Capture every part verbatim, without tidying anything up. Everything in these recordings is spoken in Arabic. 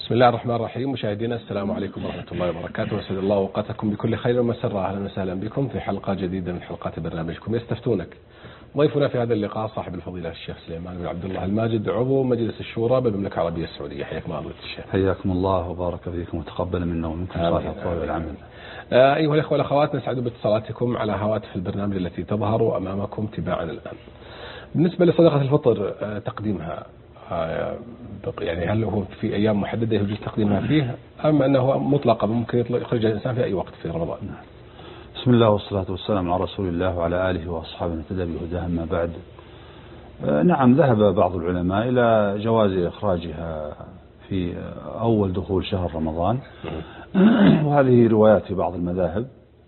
بسم الله الرحمن الرحيم. مشاهدينا السلام عليكم ورحمة الله وبركاته، وأسعد الله أوقاتكم بكل خير ومسرة. أهلا وسهلا بكم في حلقة جديدة من حلقات برنامجكم يستفتونك. ضيفنا في هذا اللقاء صاحب الفضيلة الشيخ سليمان بن عبد الله الماجد، عضو مجلس الشورى بالمملكة العربية السعودية. حياكم الله الشيخ. حياكم الله وبارك فيكم وتقبل منا ومنكم صالح القول والعمل. آه أيها الأخوة والأخوات، نسعد باتصالاتكم على هواتف البرنامج التي تظهر أمامكم تباعا الآن. بالنسبة لصدقة الفطر آه تقديمها آه يعني هل هو في أيام محددة يجوز تقديمها فيه، أم أنه مطلقة ممكن يخرج الإنسان في أي وقت في رمضان؟ بسم الله والصلاة والسلام على رسول الله وعلى آله وأصحابه اهتدى بهداه. أما بعد، نعم ذهب بعض العلماء إلى جواز إخراجها في أول دخول شهر رمضان، وهذه روايات في بعض المذاهب،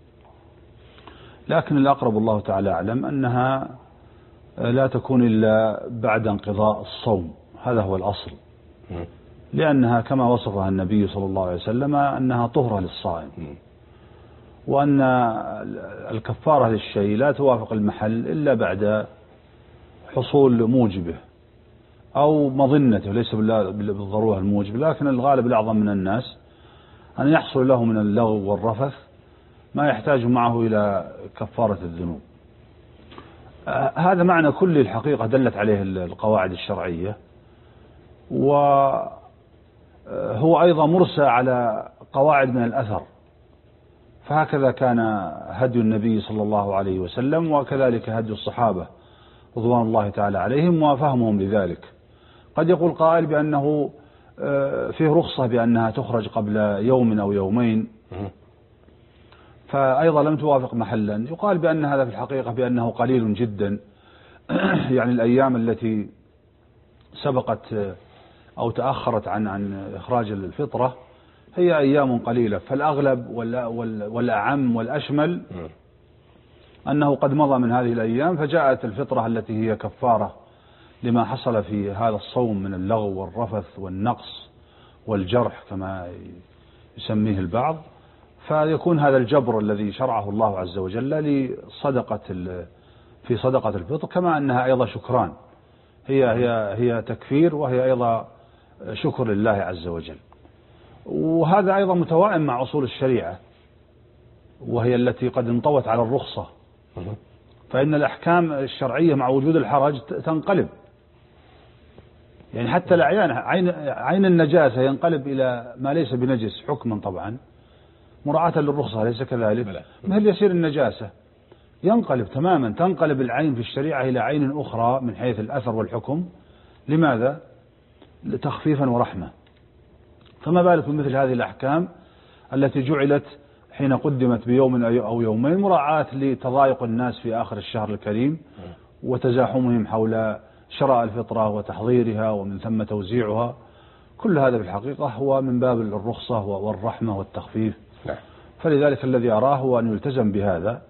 لكن الأقرب الله تعالى أعلم أنها لا تكون إلا بعد انقضاء الصوم، هذا هو الأصل، لأنها كما وصفها النبي صلى الله عليه وسلم أنها طهرة للصائم، وأن الكفارة للشيء لا توافق المحل إلا بعد حصول موجبه أو مظنته، ليس بالضرورة الموجب، لكن الغالب الأعظم من الناس أن يحصل له من اللغو والرفث ما يحتاج معه إلى كفارة الذنوب. هذا معنى كل الحقيقة دلت عليه القواعد الشرعية، وهو أيضا مرسى على قواعد من الأثر، فهكذا كان هدي النبي صلى الله عليه وسلم، وكذلك هدي الصحابة رضوان الله تعالى عليهم وفهمهم لذلك. قد يقول قائل بأنه فيه رخصة بأنها تخرج قبل يوم أو يومين، فأيضا لم توافق محلا. يقال بأن هذا في الحقيقة بأنه قليل جدا، يعني الأيام التي سبقت أو تأخرت عن عن إخراج الفطرة هي أيام قليلة، فالأغلب والأعم والأشمل أنه قد مضى من هذه الأيام، فجاءت الفطرة التي هي كفارة لما حصل في هذا الصوم من اللغو والرفث والنقص والجرح كما يسميه البعض، فيكون هذا الجبر الذي شرعه الله عز وجل لصدقة في صدقة الفطر، كما أنها أيضا شكران، هي هي هي تكفير، وهي أيضا شكر لله عز وجل. وهذا أيضا متوائم مع أصول الشريعة، وهي التي قد انطوت على الرخصة، فإن الأحكام الشرعية مع وجود الحرج تنقلب، يعني حتى الأعيان عين عين النجاسة ينقلب إلى ما ليس بنجس حكما طبعا، مراعاة للرخصة، ليس كذلك؟ مثل يسير النجاسة ينقلب تماما، تنقلب العين في الشريعة إلى عين أخرى من حيث الأثر والحكم. لماذا؟ تخفيفا ورحمة. فما بالك بمثل هذه الأحكام التي جعلت حين قدمت بيوم أو يومين مراعاة لتضايق الناس في آخر الشهر الكريم وتزاحمهم حول شراء الفطرة وتحضيرها ومن ثم توزيعها. كل هذا في الحقيقة هو من باب الرخصة والرحمة والتخفيف. فلذلك الذي أراه هو أن يلتزم بهذا،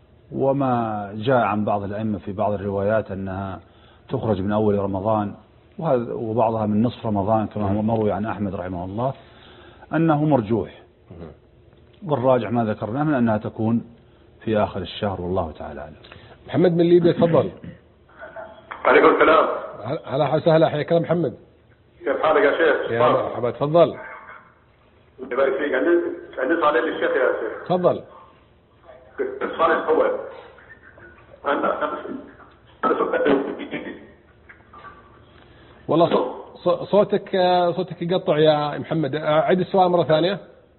وما جاء عن بعض الأئمة في بعض الروايات أنها تخرج من أول رمضان وبعضها من نصف رمضان كما هو مروي عن أحمد رحمه الله، أنه مرجوح، والراجع ما ذكرناه من أنها تكون في آخر الشهر، والله تعالى أعلم. محمد من ليبيا، تفضل. عليكم السلام. هلا وسهلا، حياك الله محمد. كيف حالك يا شيخ؟ يا مرحبا، تفضل. يبارك فيك. عندي عندي سؤال للشيخ يا شيخ. تفضل. السؤال الأول، أنا والله صوتك صوتك يقطع يا محمد، عيد السؤال مرة ثانية.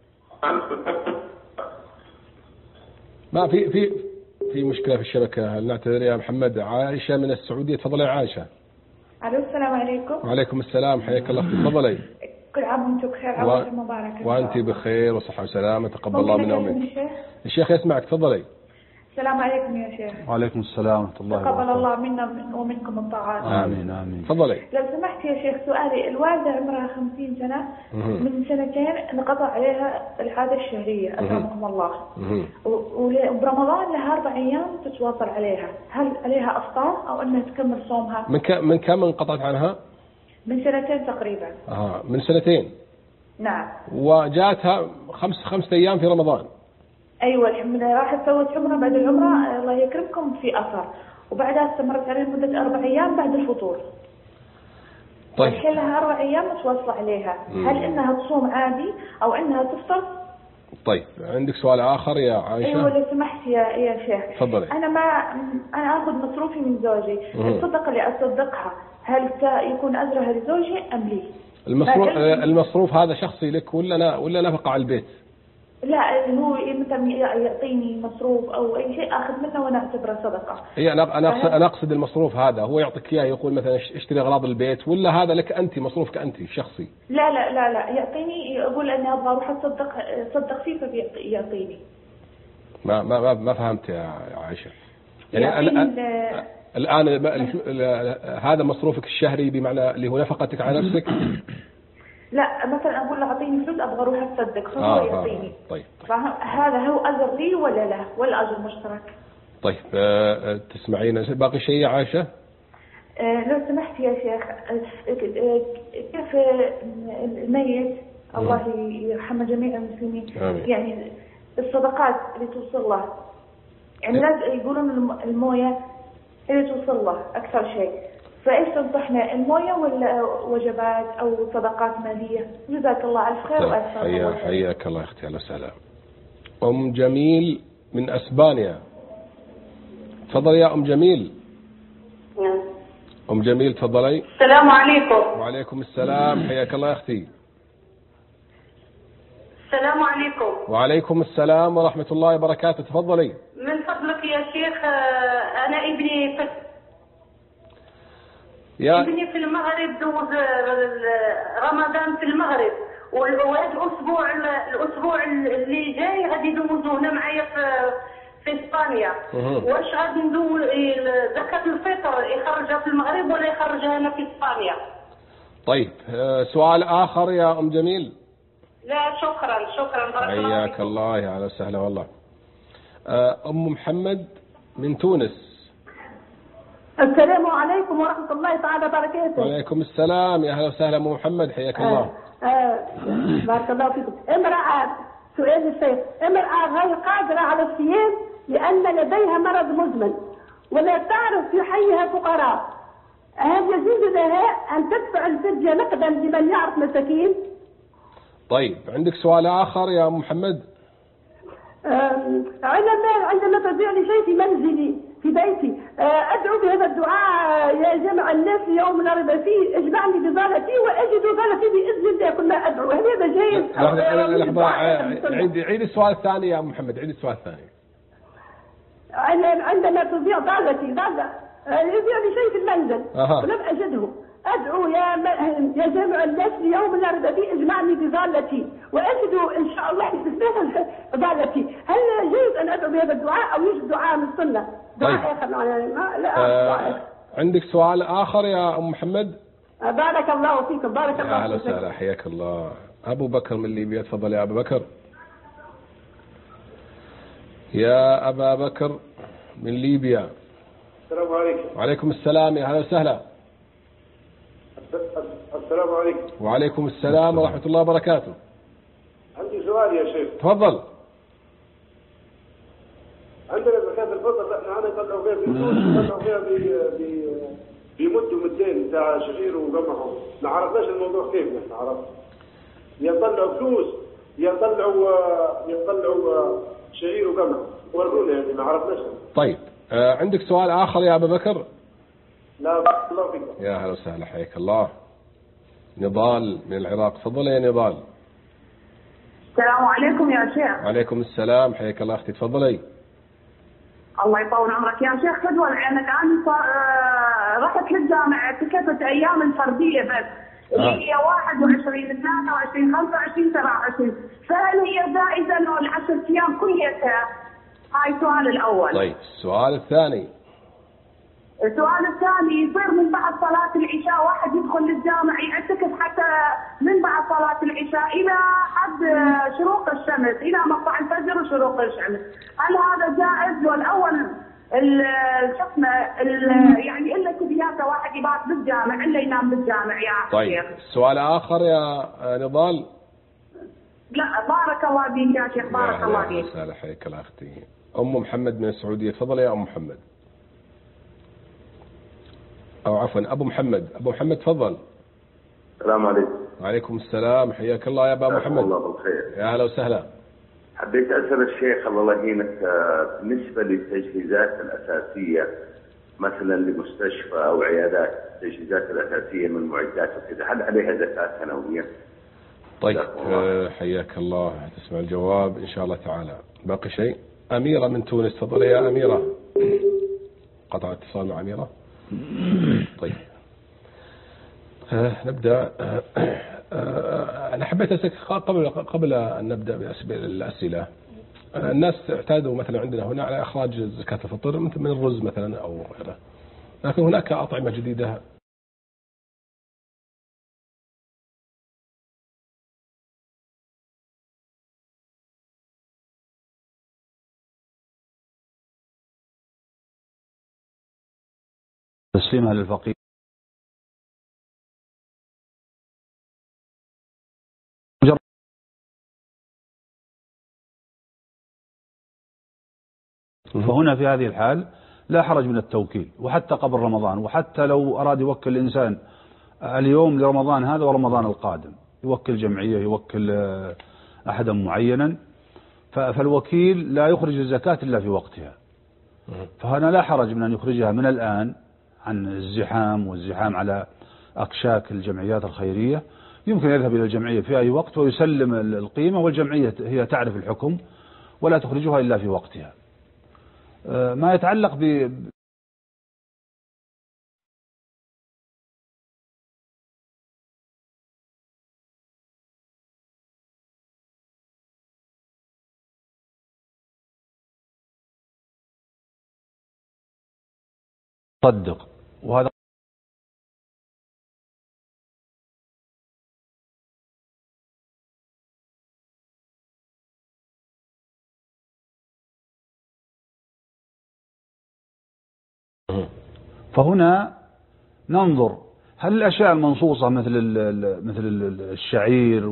ما في في في مشكلة في الشبكة، نعتذر يا محمد. عائشة من السعودية، تفضلي يا عائشة. الو السلام عليكم. وعليكم السلام، حياك الله، تفضلي. كل عام وانتم بخير، عوام مبارك. وانت بخير وصحة وسلامة، تقبل الله منا ومنك. الشيخ الشيخ يسمعك، تفضلي. السلام عليكم يا شيخ. وعليكم السلام ورحمة الله وبركاته. تقبل الله منا ومنكم الطاعات. آمين آمين. تفضلي. لو سمحت يا شيخ، سؤالي، الوالدة عمرها خمسين سنة، من سنتين انقطع عليها العادة الشهرية أكرمكم الله، وبرمضان لها أربع أيام تتواصل عليها، هل عليها أفطار أو أنها تكمل صومها؟ من كم من كم انقطعت عنها؟ من سنتين تقريبا. آه من سنتين. نعم. وجاءتها خمس خمسة أيام في رمضان. أيوة الحمد لله، راحت سوت عمرة، بعد العمرة الله يكرمكم في أثر، وبعدها استمرت عليه مدة أربع أيام بعد الفطور. طيب. الحين لها أربع أيام متواصلة عليها، مم. هل إنها تصوم عادي أو إنها تفطر؟ طيب عندك سؤال آخر يا عائشة؟ أيوة لو سمحت يا يا شيخ. تفضلي. أنا ما أنا آخذ مصروفي من زوجي، مم. الصدقة اللي أصدقها هل يكون أجرها لزوجي أم لي؟ المصروف المصروف هذا شخصي لك ولا لا ولا نفقة على البيت؟ لا هو مثلا يعطيني مصروف او اي شيء اخذ منه وانا اعتبره صدقه. هي انا انا اقصد انا اقصد المصروف هذا هو يعطيك اياه يقول مثلا اشتري اغراض البيت ولا هذا لك انت مصروفك انت شخصي؟ لا لا لا لا يعطيني يقول اني ابغى اروح اتصدق صدق فيه فبيعطيني. ما ما ما فهمت يا عائشة. يعني الآن الآن هذا مصروفك الشهري بمعنى اللي هو نفقتك على نفسك؟ لا مثلا اقول له اعطيني فلوس ابغى اروح اتصدق فهو آه يعطيني. آه طيب, طيب. هذا هو اجر لي ولا لا ولا اجر مشترك؟ طيب آه تسمعين باقي شيء يا عائشة؟ آه لو سمحت يا شيخ آه كيف الميت الله يرحم جميع المسلمين آمين. يعني الصدقات اللي توصل له يعني لازم يقولون المويه اللي توصل له اكثر شيء، فايش تنصحنا المويه ولا وجبات او صدقات ماليه؟ جزاك الله الف خير والف خير. حياك الله اختي على السلام. ام جميل من اسبانيا. تفضلي يا ام جميل. نعم. ام جميل تفضلي. السلام عليكم. وعليكم السلام حياك الله اختي. السلام عليكم. وعليكم السلام ورحمة الله وبركاته. تفضلي. من فضلك يا شيخ أنا ابني في يا ابني في المغرب دوز رمضان في المغرب وهذا الأسبوع الأسبوع اللي جاي غادي يدوزوا هنا معايا في في إسبانيا. واش غادي ندوز زكاة الفطر يخرجها في المغرب ولا يخرجها هنا في إسبانيا؟ طيب سؤال آخر يا أم جميل. لا شكرا شكرا بارك الله حياك الله يا على وسهلا والله. أم محمد من تونس. السلام عليكم ورحمة الله تعالى وبركاته. وعليكم السلام يا أهلا وسهلا أم محمد حياك الله. آه آه بارك الله فيكم. امرأة سؤال الشيخ، امرأة غير قادرة على الصيام لأن لديها مرض مزمن ولا تعرف في حيها فقراء، هل يجوز لها أن تدفع الفدية نقدا لمن يعرف مساكين؟ طيب عندك سؤال آخر يا أم محمد؟ عندما عندما تضيع لي شيء في منزلي في بيتي أدعو بهذا الدعاء يا جمع الناس يوم لا ريب فيه اجمعني بضالتي وأجد ضالتي بإذن الله كل ما أدعو، هل هذا جيد؟ لحظة عيد عيد السؤال الثاني يا أم محمد عيد السؤال الثاني. عندما تضيع ضالتي ضالة يضيع لي شيء في المنزل ولم أجده أدعو يا يا جمع الناس ليوم لا ريب فيه اجمعني بضالتي وأجد إن شاء الله باستثناء ضالتي، هل يجوز أن أدعو بهذا الدعاء أو يوجد دعاء من السنة؟ دعاء طيب. آخر ما لا آه عندك سؤال آخر يا أم محمد؟ بارك الله فيكم بارك الله فيكم. أهلا وسهلا حياك الله. أبو بكر من ليبيا تفضل يا أبو بكر. يا أبا بكر من ليبيا. السلام عليكم. وعليكم السلام يا أهلا وسهلا. السلام عليكم. وعليكم السلام ورحمة الله وبركاته. عندي سؤال يا شيخ. تفضل. عندنا زكاة الفطر احنا عنا يطلعوا فيها بفلوس يطلعوا فيها بمد ومدين بتاع شعير وقمح، ما عرفناش الموضوع كيف نحن عرفنا. يطلعوا فلوس يطلعوا يطلعوا شعير وقمح ورونا يعني ما عرفناش. طيب آه عندك سؤال آخر يا أبا بكر؟ لا بارك الله فيك. يا هلا وسهلا حياك الله. نضال من العراق تفضل يا نضال. السلام عليكم يا شيخ. وعليكم السلام حياك الله أختي تفضلي. الله يطول عمرك يا شيخ. خذوا العينك أنا رحت للجامعة اعتكفت أيام الفردية بس اللي آه. هي واحد وعشرين ثلاثة وعشرين خمسة وعشرين سبعة وعشرين، فهل هي جائزة إنه العشر أيام كليتها؟ هاي السؤال الأول. طيب السؤال الثاني. السؤال الثاني يصير من بعد صلاة العشاء واحد يدخل للجامع يعتكف حتى من بعد صلاة العشاء إلى حد شروق الشمس إلى مطلع الفجر وشروق الشمس، هل هذا جائز؟ والأول شفنا يعني إلا كبياته واحد يبات بالجامع إلا ينام بالجامع يا طيب شيخ. سؤال آخر يا نضال؟ لا بارك الله فيك يا شيخ بارك الله فيك. سهلا حياك الله أختي. أم محمد من السعودية تفضل يا أم محمد. أو عفوا أبو محمد أبو محمد تفضل. السلام عليكم. وعليكم السلام، حياك الله يا أبا محمد. الله بالخير. يا أهلا وسهلا. حبيت أسأل الشيخ الله يهينك، بالنسبة للتجهيزات الأساسية مثلا لمستشفى أو عيادات، التجهيزات الأساسية من معدات وكذا، هل عليها زكاة سنوية؟ طيب حياك الله، تسمع الجواب إن شاء الله تعالى. باقي شيء؟ أميرة من تونس، تفضلي يا أميرة. قطع اتصال مع أميرة. طيب آه نبدأ. آه آه أنا حبيت أسألك قبل قبل أن نبدأ بالأسئلة. آه الناس اعتادوا مثلا عندنا هنا على إخراج زكاة الفطر مثل من الرز مثلا أو غيره، لكن هناك أطعمة جديدة تسليمها للفقير. فهنا في هذه الحال لا حرج من التوكيل، وحتى قبل رمضان، وحتى لو أراد يوكل الإنسان اليوم لرمضان هذا ورمضان القادم، يوكل جمعية، يوكل أحدا معينا، فالوكيل لا يخرج الزكاة إلا في وقتها. فهنا لا حرج من أن يخرجها من الآن عن الزحام والزحام على أكشاك الجمعيات الخيرية. يمكن يذهب إلى الجمعية في أي وقت ويسلم القيمة، والجمعية هي تعرف الحكم ولا تخرجها إلا في وقتها. ما يتعلق ب صدق، وهذا فهنا ننظر هل الأشياء المنصوصة مثل مثل الشعير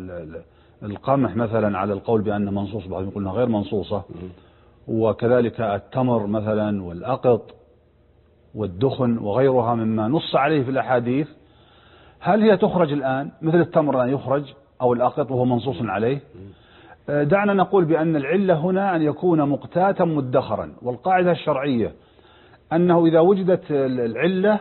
والقمح مثلا على القول بأن منصوص، بعضهم يقولون غير منصوصة، وكذلك التمر مثلا والأقط والدخن وغيرها مما نص عليه في الأحاديث، هل هي تخرج الآن مثل التمر الآن يخرج أو الأقط وهو منصوص عليه؟ دعنا نقول بأن العلة هنا أن يكون مقتاتا مدخرا، والقاعدة الشرعية أنه إذا وجدت العلة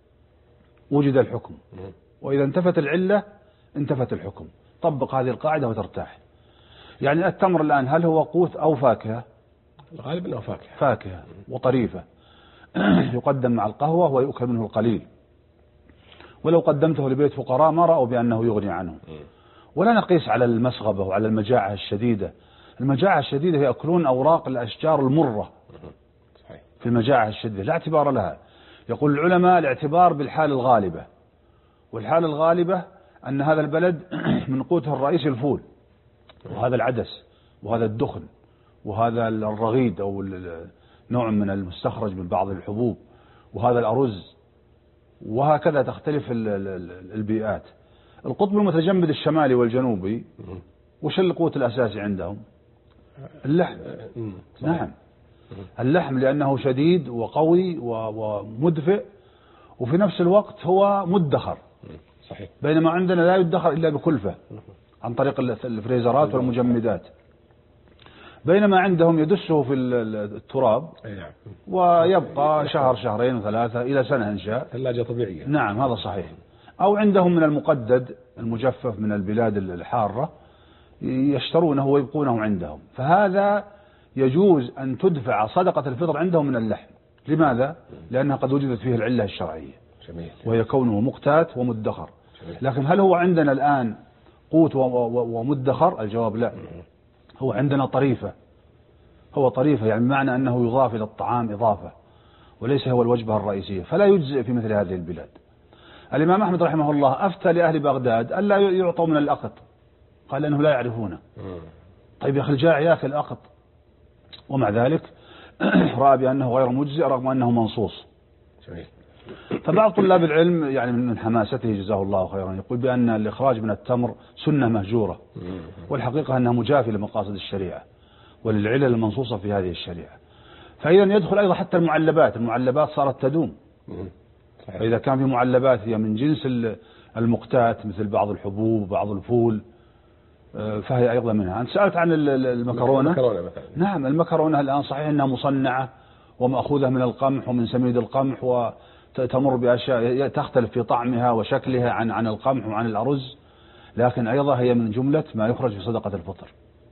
وجد الحكم، وإذا انتفت العلة انتفت الحكم. طبق هذه القاعدة وترتاح. يعني التمر الآن هل هو قوت أو فاكهة؟ الغالب أنه فاكهة. فاكهة وطريفة، يقدم مع القهوة ويؤكل منه القليل، ولو قدمته لبيت فقراء ما رأوا بأنه يغني عنهم. ولا نقيس على المسغبة وعلى المجاعة الشديدة. المجاعة الشديدة يأكلون أوراق الأشجار المرة في المجاعة الشديدة، لا اعتبار لها. يقول العلماء الاعتبار بالحال الغالبة، والحال الغالبة أن هذا البلد من قوته الرئيسي الفول، وهذا العدس، وهذا الدخن، وهذا الرغيد أو نوع من المستخرج من بعض الحبوب، وهذا الأرز، وهكذا تختلف البيئات. القطب المتجمد الشمالي والجنوبي وش القوت الأساسي عندهم؟ اللحم. نعم، اللحم، لأنه شديد وقوي ومدفئ، وفي نفس الوقت هو مدخر. صحيح. بينما عندنا لا يدخر إلا بكلفة عن طريق الفريزرات والمجمدات، بينما عندهم يدسه في التراب ويبقى شهر شهرين وثلاثة إلى سنة إن شاء. ثلاجة طبيعية. نعم هذا صحيح. أو عندهم من المقدد المجفف من البلاد الحارة يشترونه ويبقونه عندهم، فهذا يجوز أن تدفع صدقة الفطر عندهم من اللحم. لماذا؟ لأنها قد وجدت فيه العلة الشرعية، جميل. وهي كونه مقتات ومدخر. لكن هل هو عندنا الآن قوت ومدخر؟ الجواب لا، هو عندنا طريفة. هو طريفة يعني بمعنى أنه يضاف إلى الطعام إضافة، وليس هو الوجبة الرئيسية، فلا يجزئ في مثل هذه البلاد. الإمام أحمد رحمه الله أفتى لأهل بغداد ألا يعطوا من الأقط، قال أنه لا يعرفونه. طيب يا أخي الجاع يأكل أقط، ومع ذلك رأى بأنه غير مجزئ رغم أنه منصوص. فبعض طلاب العلم يعني من حماسته جزاه الله خيرا يقول بأن الإخراج من التمر سنة مهجورة، والحقيقة أنها مجافة لمقاصد الشريعة وللعلل المنصوصة في هذه الشريعة. فإذا يدخل أيضا حتى المعلبات، المعلبات صارت تدوم. فإذا كان في معلبات هي من جنس المقتات مثل بعض الحبوب وبعض الفول، فهي أيضا منها. أنت سألت عن المكرونة. المكرونة مثلا. نعم، المكرونة الآن صحيح أنها مصنعة ومأخوذة من القمح ومن سميد القمح، وتمر بأشياء تختلف في طعمها وشكلها عن عن القمح وعن الأرز، لكن أيضا هي من جملة ما يخرج في صدقة الفطر.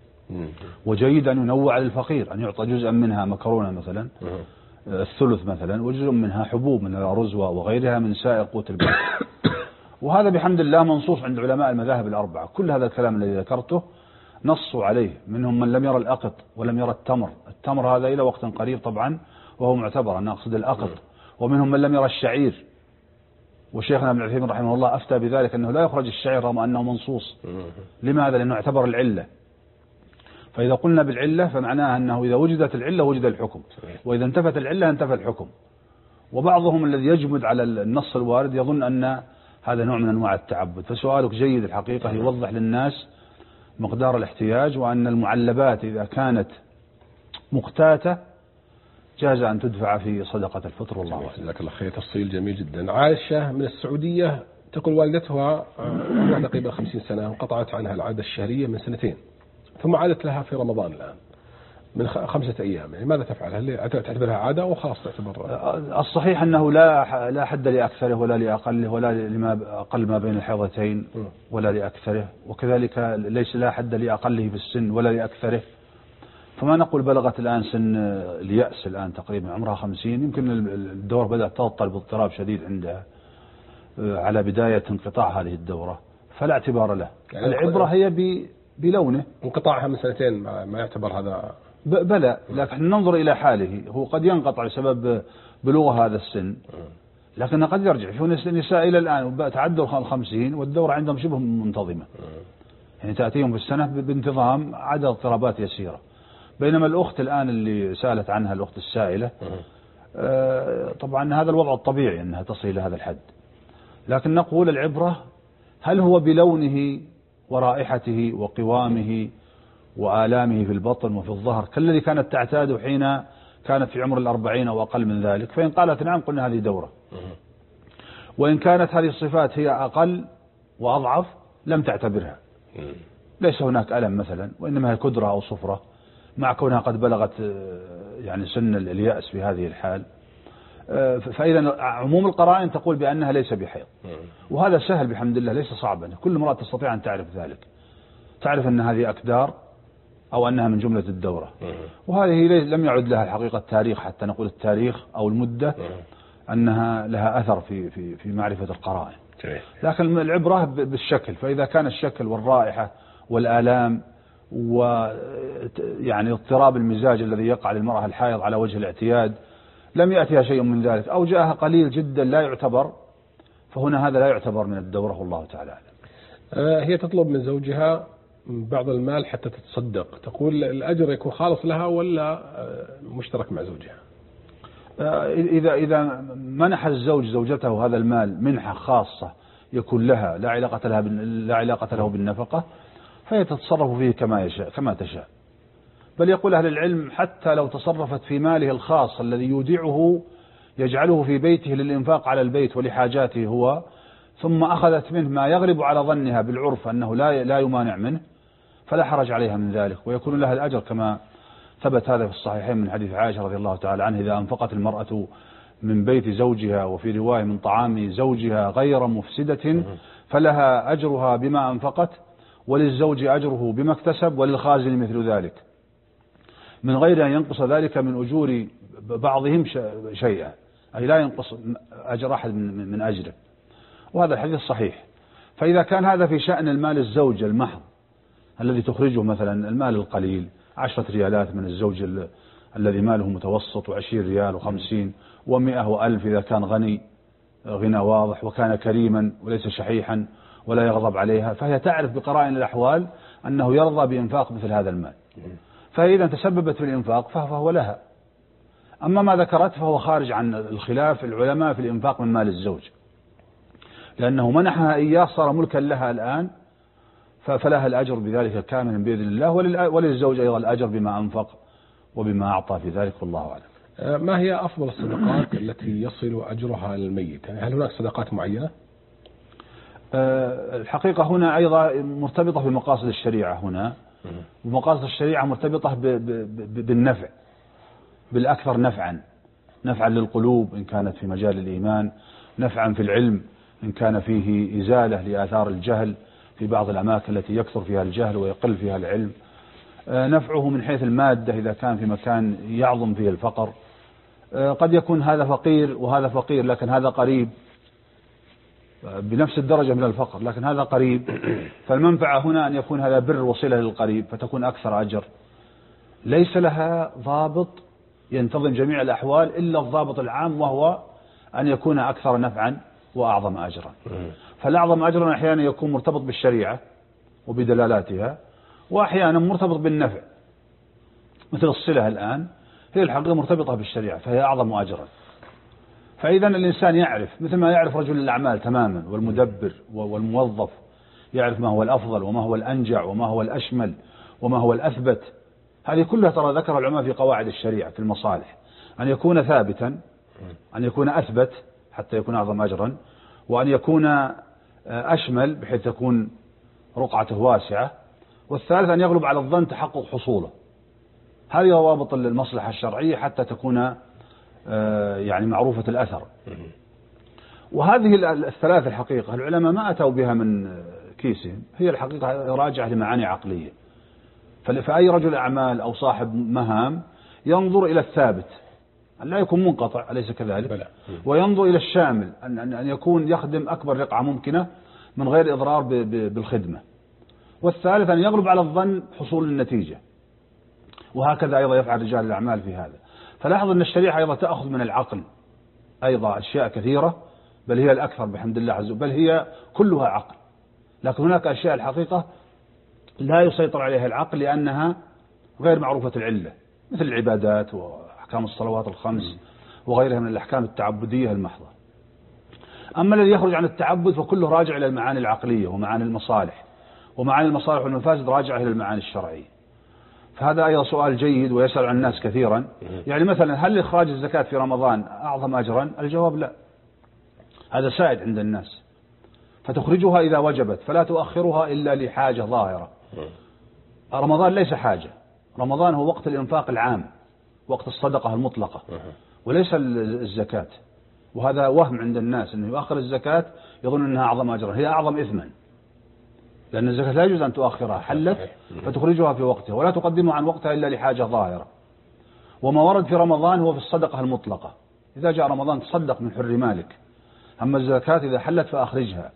وجيد أن ينوع للفقير، أن يعطى جزءا منها مكرونة مثلا، الثلث مثلا، وجزء منها حبوب من الأرز وغيرها من سائر قوت البلد. وهذا بحمد الله منصوص عند علماء المذاهب الأربعة. كل هذا الكلام الذي ذكرته نصوا عليه، منهم من لم يرى الأقط ولم يرى التمر. التمر هذا إلى وقت قريب طبعا وهو معتبر، أنا أقصد الأقط. ومنهم من لم يرى الشعير، وشيخنا ابن عثيمين رحمه الله أفتى بذلك أنه لا يخرج الشعير رغم أنه منصوص. لماذا؟ لأنه اعتبر العلة، فإذا قلنا بالعلة فمعناها أنه إذا وجدت العلة وجد الحكم، وإذا انتفت العلة انتفى الحكم. وبعضهم الذي يجمد على النص الوارد يظن أن هذا نوع من أنواع التعبد. فسؤالك جيد الحقيقة، يوضح للناس مقدار الاحتياج، وأن المعلبات إذا كانت مقتاتة جاز أن تدفع في صدقة الفطر. والله أعلم. جزاك الله خير، تفصيل جميل جدا. عائشة من السعودية تقول والدتها عمرها تقريبا خمسين سنة، انقطعت عنها العادة الشهرية من سنتين، ثم عادت لها في رمضان الآن من خمسة أيام. يعني ماذا تفعل؟ هل تعتبرها عادة أو خلاص تعتبر؟ الصحيح أنه لا لا حد لأكثره ولا لأقله ولا لما أقل ما بين الحيضتين ولا لأكثره، وكذلك ليس لا حد لأقله في السن ولا لأكثره. فما نقول بلغت الآن سن اليأس، الآن تقريبا عمرها خمسين، يمكن الدور بدأت تضطرب باضطراب شديد عندها على بداية انقطاع هذه الدورة، فلا اعتبار له. يعني العبرة هي بلونه. انقطاعها من سنتين ما يعتبر هذا؟ بلى، لكن ننظر إلى حاله. هو قد ينقطع بسبب بلوغ هذا السن، لكن قد يرجع. في النساء إلى الآن تعدوا الخمسين والدورة عندهم شبه منتظمة، يعني تأتيهم في السنة بانتظام عدد اضطرابات يسيرة. بينما الأخت الآن اللي سألت عنها الأخت السائلة، طبعا هذا الوضع الطبيعي أنها تصل إلى هذا الحد، لكن نقول العبرة هل هو بلونه ورائحته وقوامه وآلامه في البطن وفي الظهر كالذي كانت تعتاد حين كانت في عمر الأربعين أو أقل من ذلك؟ فإن قالت نعم قلنا هذه دورة. وإن كانت هذه الصفات هي أقل وأضعف لم تعتبرها، ليس هناك ألم مثلا، وإنما هي كدرة أو صفرة، مع كونها قد بلغت يعني سن اليأس في هذه الحال. فإذا عموم القرائن تقول بأنها ليس بحيض، وهذا سهل بحمد الله، ليس صعبا. كل امرأة تستطيع أن تعرف ذلك، تعرف أن هذه أكدار أو أنها من جملة الدورة. وهذه لم يعد لها الحقيقة التاريخ حتى نقول التاريخ أو المدة أنها لها أثر في في في معرفة القرائن. لكن العبرة بالشكل، فإذا كان الشكل والرائحة والآلام ويعني اضطراب المزاج الذي يقع للمرأة الحائض على وجه الاعتياد لم يأتيها شيء من ذلك، أو جاءها قليل جدا لا يعتبر، فهنا هذا لا يعتبر من الدورة، والله تعالى أعلم. هي تطلب من زوجها بعض المال حتى تتصدق، تقول الأجر يكون خالص لها ولا مشترك مع زوجها؟ إذا إذا منح الزوج زوجته هذا المال منحة خاصة يكون لها لا علاقة لها لا علاقة له بالنفقة، فهي تتصرف فيه كما يشاء كما تشاء. بل يقول أهل العلم حتى لو تصرفت في ماله الخاص الذي يودعه يجعله في بيته للإنفاق على البيت ولحاجاته هو، ثم أخذت منه ما يغلب على ظنها بالعرف أنه لا لا يمانع منه، فلا حرج عليها من ذلك، ويكون لها الأجر كما ثبت هذا في الصحيحين من حديث عائشة رضي الله تعالى عنها: إذا أنفقت المرأة من بيت زوجها، وفي رواية من طعام زوجها غير مفسدة، فلها أجرها بما أنفقت، وللزوج أجره بما اكتسب، وللخازن مثل ذلك، من غير أن ينقص ذلك من أجور بعضهم شيئا، أي لا ينقص أجر أحد من أجره. وهذا الحديث صحيح. فإذا كان هذا في شأن المال الزوج المحض الذي تخرجه مثلا المال القليل، عشرة ريالات من الزوج الذي ماله متوسط، وعشرين ريال وخمسين ومئة وألف إذا كان غني غنى واضح وكان كريما وليس شحيحا ولا يغضب عليها، فهي تعرف بقرائن الأحوال أنه يرضى بإنفاق مثل هذا المال، فإذا تسببت في الإنفاق فهو لها. أما ما ذكرت فهو خارج عن الخلاف العلماء في الإنفاق من مال الزوج، لأنه منحها إياه صار ملكا لها الآن، فلها الأجر بذلك كاملا بإذن الله، وللزوج أيضا الأجر بما أنفق وبما أعطى في ذلك، والله أعلم. ما هي أفضل الصدقات التي يصل أجرها للميت؟ يعني هل هناك صدقات معينة؟ الحقيقة هنا أيضا مرتبطة بمقاصد الشريعة هنا، ومقاصد الشريعة مرتبطة بالنفع، بالأكثر نفعا، نفعا للقلوب إن كانت في مجال الإيمان، نفعا في العلم إن كان فيه إزالة لآثار الجهل في بعض الأماكن التي يكثر فيها الجهل ويقل فيها العلم، نفعه من حيث المادة إذا كان في مكان يعظم فيه الفقر. قد يكون هذا فقير وهذا فقير لكن هذا قريب بنفس الدرجة من الفقر، لكن هذا قريب، فالمنفعة هنا أن يكون هذا بر وصلة للقريب فتكون أكثر أجر. ليس لها ضابط ينتظم جميع الأحوال إلا الضابط العام، وهو أن يكون أكثر نفعا وأعظم أجرا. فالأعظم أجرا أحيانا يكون مرتبط بالشريعة وبدلالاتها، وأحيانا مرتبط بالنفع، مثل الصلة الآن هي الحقيقة مرتبطة بالشريعة فهي أعظم أجرا. فإذا الإنسان يعرف مثل ما يعرف رجل الأعمال تماما، والمدبر والموظف يعرف ما هو الأفضل وما هو الأنجع وما هو الأشمل وما هو الأثبت. هذه كلها ترى ذكر العلماء في قواعد الشريعة في المصالح، أن يكون ثابتا، أن يكون أثبت حتى يكون أعظم أجرا، وأن يكون أشمل بحيث تكون رقعته واسعة، والثالث أن يغلب على الظن تحقق حصوله. هذه ضوابط المصلحة الشرعية حتى تكون يعني معروفة الأثر. وهذه الثلاث الحقيقة العلماء ما أتوا بها من كيسهم، هي الحقيقة راجعة لمعاني عقلية. فأي رجل أعمال أو صاحب مهام ينظر إلى الثابت أن لا يكون منقطع، أليس كذلك؟ وينظر إلى الشامل أن يكون يخدم أكبر رقعة ممكنة من غير إضرار بالخدمة. والثالث أن يغلب على الظن حصول النتيجة. وهكذا أيضا يفعل رجال الأعمال في هذا. فلاحظ أن الشريعة أيضا تأخذ من العقل أيضا أشياء كثيرة، بل هي الأكثر بحمد الله عز وجل، بل هي كلها عقل. لكن هناك أشياء الحقيقة لا يسيطر عليها العقل لأنها غير معروفة العلة، مثل العبادات وأحكام الصلوات الخمس وغيرها من الأحكام التعبدية المحضة. أما الذي يخرج عن التعبد فكله راجع إلى المعاني العقلية ومعاني المصالح، ومعاني المصالح والمفاسد راجعة إلى المعاني الشرعية. فهذا أيضا سؤال جيد ويسأل عن الناس كثيرا. يعني مثلا هل إخراج الزكاة في رمضان أعظم أجرا؟ الجواب لا، هذا سائد عند الناس، فتخرجها إذا وجبت فلا تؤخرها إلا لحاجة ظاهرة. رمضان ليس حاجة، رمضان هو وقت الإنفاق العام، وقت الصدقة المطلقة، وليس الزكاة. وهذا وهم عند الناس أنه يؤخر الزكاة يظن أنها أعظم أجرا، هي أعظم إثما، لأن الزكاة لا يجوز أن تؤخرها، حلت فتخرجها في وقتها ولا تقدمها عن وقتها إلا لحاجة ظاهرة. وما ورد في رمضان هو في الصدقة المطلقة، إذا جاء رمضان تصدق من حر مالك، أما الزكاة إذا حلت فأخرجها.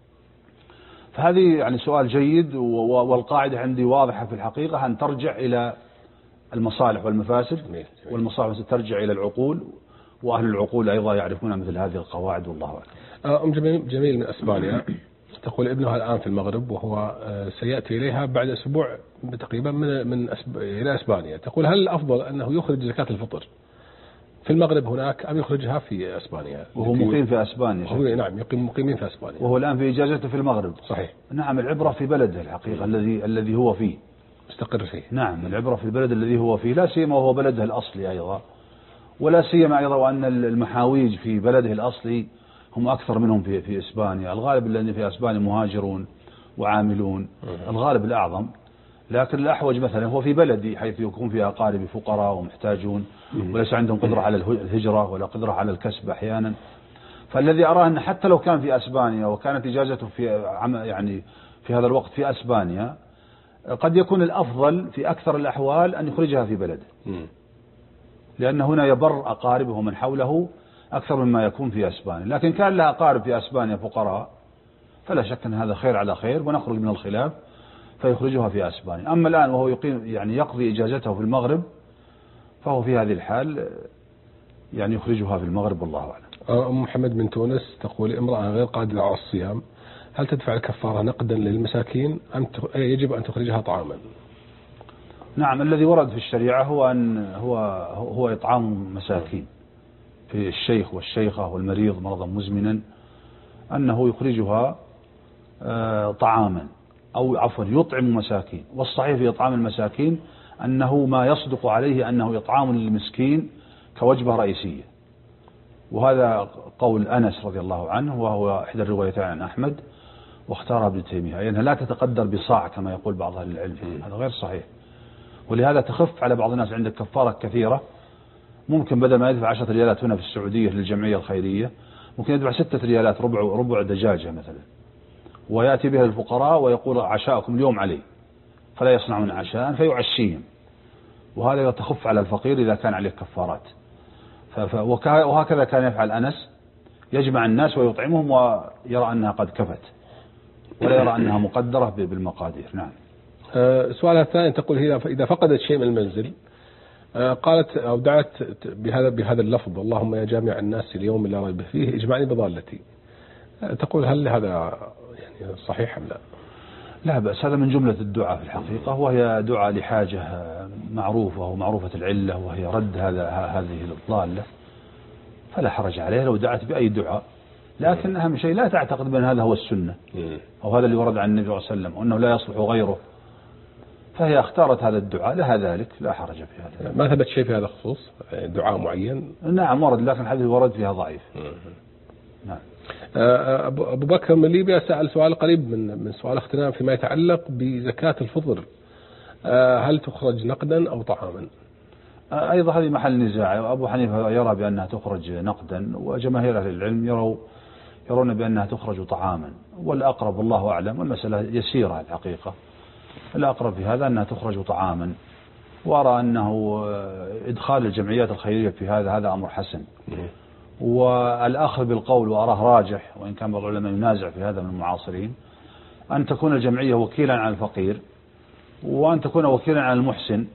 فهذه يعني سؤال جيد، والقاعدة عندي واضحة في الحقيقة أن ترجع إلى المصالح والمفاسد، والمصالح ترجع إلى العقول، وأهل العقول أيضا يعرفون مثل هذه القواعد والله أعلم. أم جميل من أسبانيا تقول ابنها الآن في المغرب وهو سيأتي إليها بعد أسبوع تقريبا من من أسب... إلى أسبانيا. تقول هل الأفضل أنه يخرج زكاة الفطر في المغرب هناك أم يخرجها في أسبانيا؟ وهو مقيم في أسبانيا. هو نعم يقيم مقيمين في أسبانيا، وهو الآن في إجازته في المغرب. صحيح. نعم، العبرة في بلده الحقيقة الذي الذي هو فيه مستقر فيه. نعم، العبرة في البلد الذي هو فيه، لا سيما وهو بلده الأصلي أيضا، ولا سيما أيضا وأن المحاويج في بلده الأصلي هم أكثر منهم في في إسبانيا. الغالب الذين في إسبانيا مهاجرون وعاملون، الغالب الأعظم. لكن الأحوج مثلا هو في بلدي حيث يكون فيها أقارب فقراء ومحتاجون وليس عندهم قدرة على الهجرة ولا قدرة على الكسب أحيانا. فالذي أراه أن حتى لو كان في أسبانيا وكانت إجازته في يعني في هذا الوقت في أسبانيا، قد يكون الأفضل في أكثر الأحوال أن يخرجها في بلده، لأن هنا يبر أقاربه ومن حوله أكثر مما يكون في أسبانيا. لكن كان لها أقارب في أسبانيا فقراء فلا شك أن هذا خير على خير ونخرج من الخلاف فيخرجها في أسبانيا. أما الآن وهو يقيم يعني يقضي إجازته في المغرب فهو في هذه الحال يعني يخرجها في المغرب والله أعلم. أم محمد من تونس تقول امرأة غير قادرة على الصيام هل تدفع الكفارة نقدا للمساكين أم يجب أن تخرجها طعاما؟ نعم، الذي ورد في الشريعة هو أن هو هو إطعام مساكين، في الشيخ والشيخة والمريض مرضا مزمنا أنه يخرجها طعاما أو عفوا يطعم مساكين. والصحيح في إطعام المساكين أنه ما يصدق عليه أنه إطعام للمسكين كوجبة رئيسية، وهذا قول أنس رضي الله عنه وهو إحدى الروايتين عن أحمد، واختارها ابن تيمية، أي أنها لا تتقدر بصاع كما يقول بعض أهل العلم، هذا غير صحيح. ولهذا تخف على بعض الناس عندك كفارة كثيرة، ممكن بدل ما يدفع عشرة ريالات هنا في السعودية للجمعية الخيرية ممكن يدفع ستة ريالات ربع ربع دجاجة مثلا، ويأتي بها الفقراء ويقول عشاءكم اليوم علي، فلا يصنعون عشاء فيعشيهم، وهذا تخف على الفقير إذا كان عليه كفارات. وهكذا كان يفعل أنس، يجمع الناس ويطعمهم ويرى أنها قد كفت ولا يرى أنها مقدرة بالمقادير. نعم. أه سؤالها الثاني تقول هي إذا فقدت شيء من المنزل أه قالت أو دعت بهذا بهذا اللفظ اللهم يا جامع الناس اليوم لا ريب فيه اجمعني بضالتي، أه تقول هل هذا يعني صحيح أم لا؟ لا بأس، هذا من جملة الدعاء في الحقيقة، وهي دعاء لحاجة معروفة ومعروفة العلة وهي رد هذا هذه الضالة، فلا حرج عليها لو دعت بأي دعاء، لكن أهم شيء لا تعتقد بأن هذا هو السنة أو هذا اللي ورد عن النبي صلى الله عليه وسلم وأنه لا يصلح غيره، فهي اختارت هذا الدعاء لها ذلك، لا حرج في هذا. ما ثبت شيء في هذا الخصوص دعاء معين؟ نعم ورد، لكن الحديث ورد فيها ضعيف. نعم. أبو بكر من ليبيا سأل سؤال قريب من من سؤال اختنا فيما يتعلق بزكاة الفطر، هل تخرج نقدا أو طعاما؟ أيضا هذه محل نزاع، وأبو حنيفة يرى بأنها تخرج نقدا، وجماهير أهل العلم يروا يرون بأنها تخرج طعاما، والأقرب والله أعلم، والمسألة يسيرة الحقيقة، الأقرب في هذا أنها تخرج طعاما، وأرى أنه إدخال الجمعيات الخيرية في هذا هذا أمر حسن، والأخذ بالقول وأراه راجح، وإن كان بعض العلماء ينازع في هذا من المعاصرين، أن تكون الجمعية وكيلا عن الفقير وأن تكون وكيلا عن المحسن،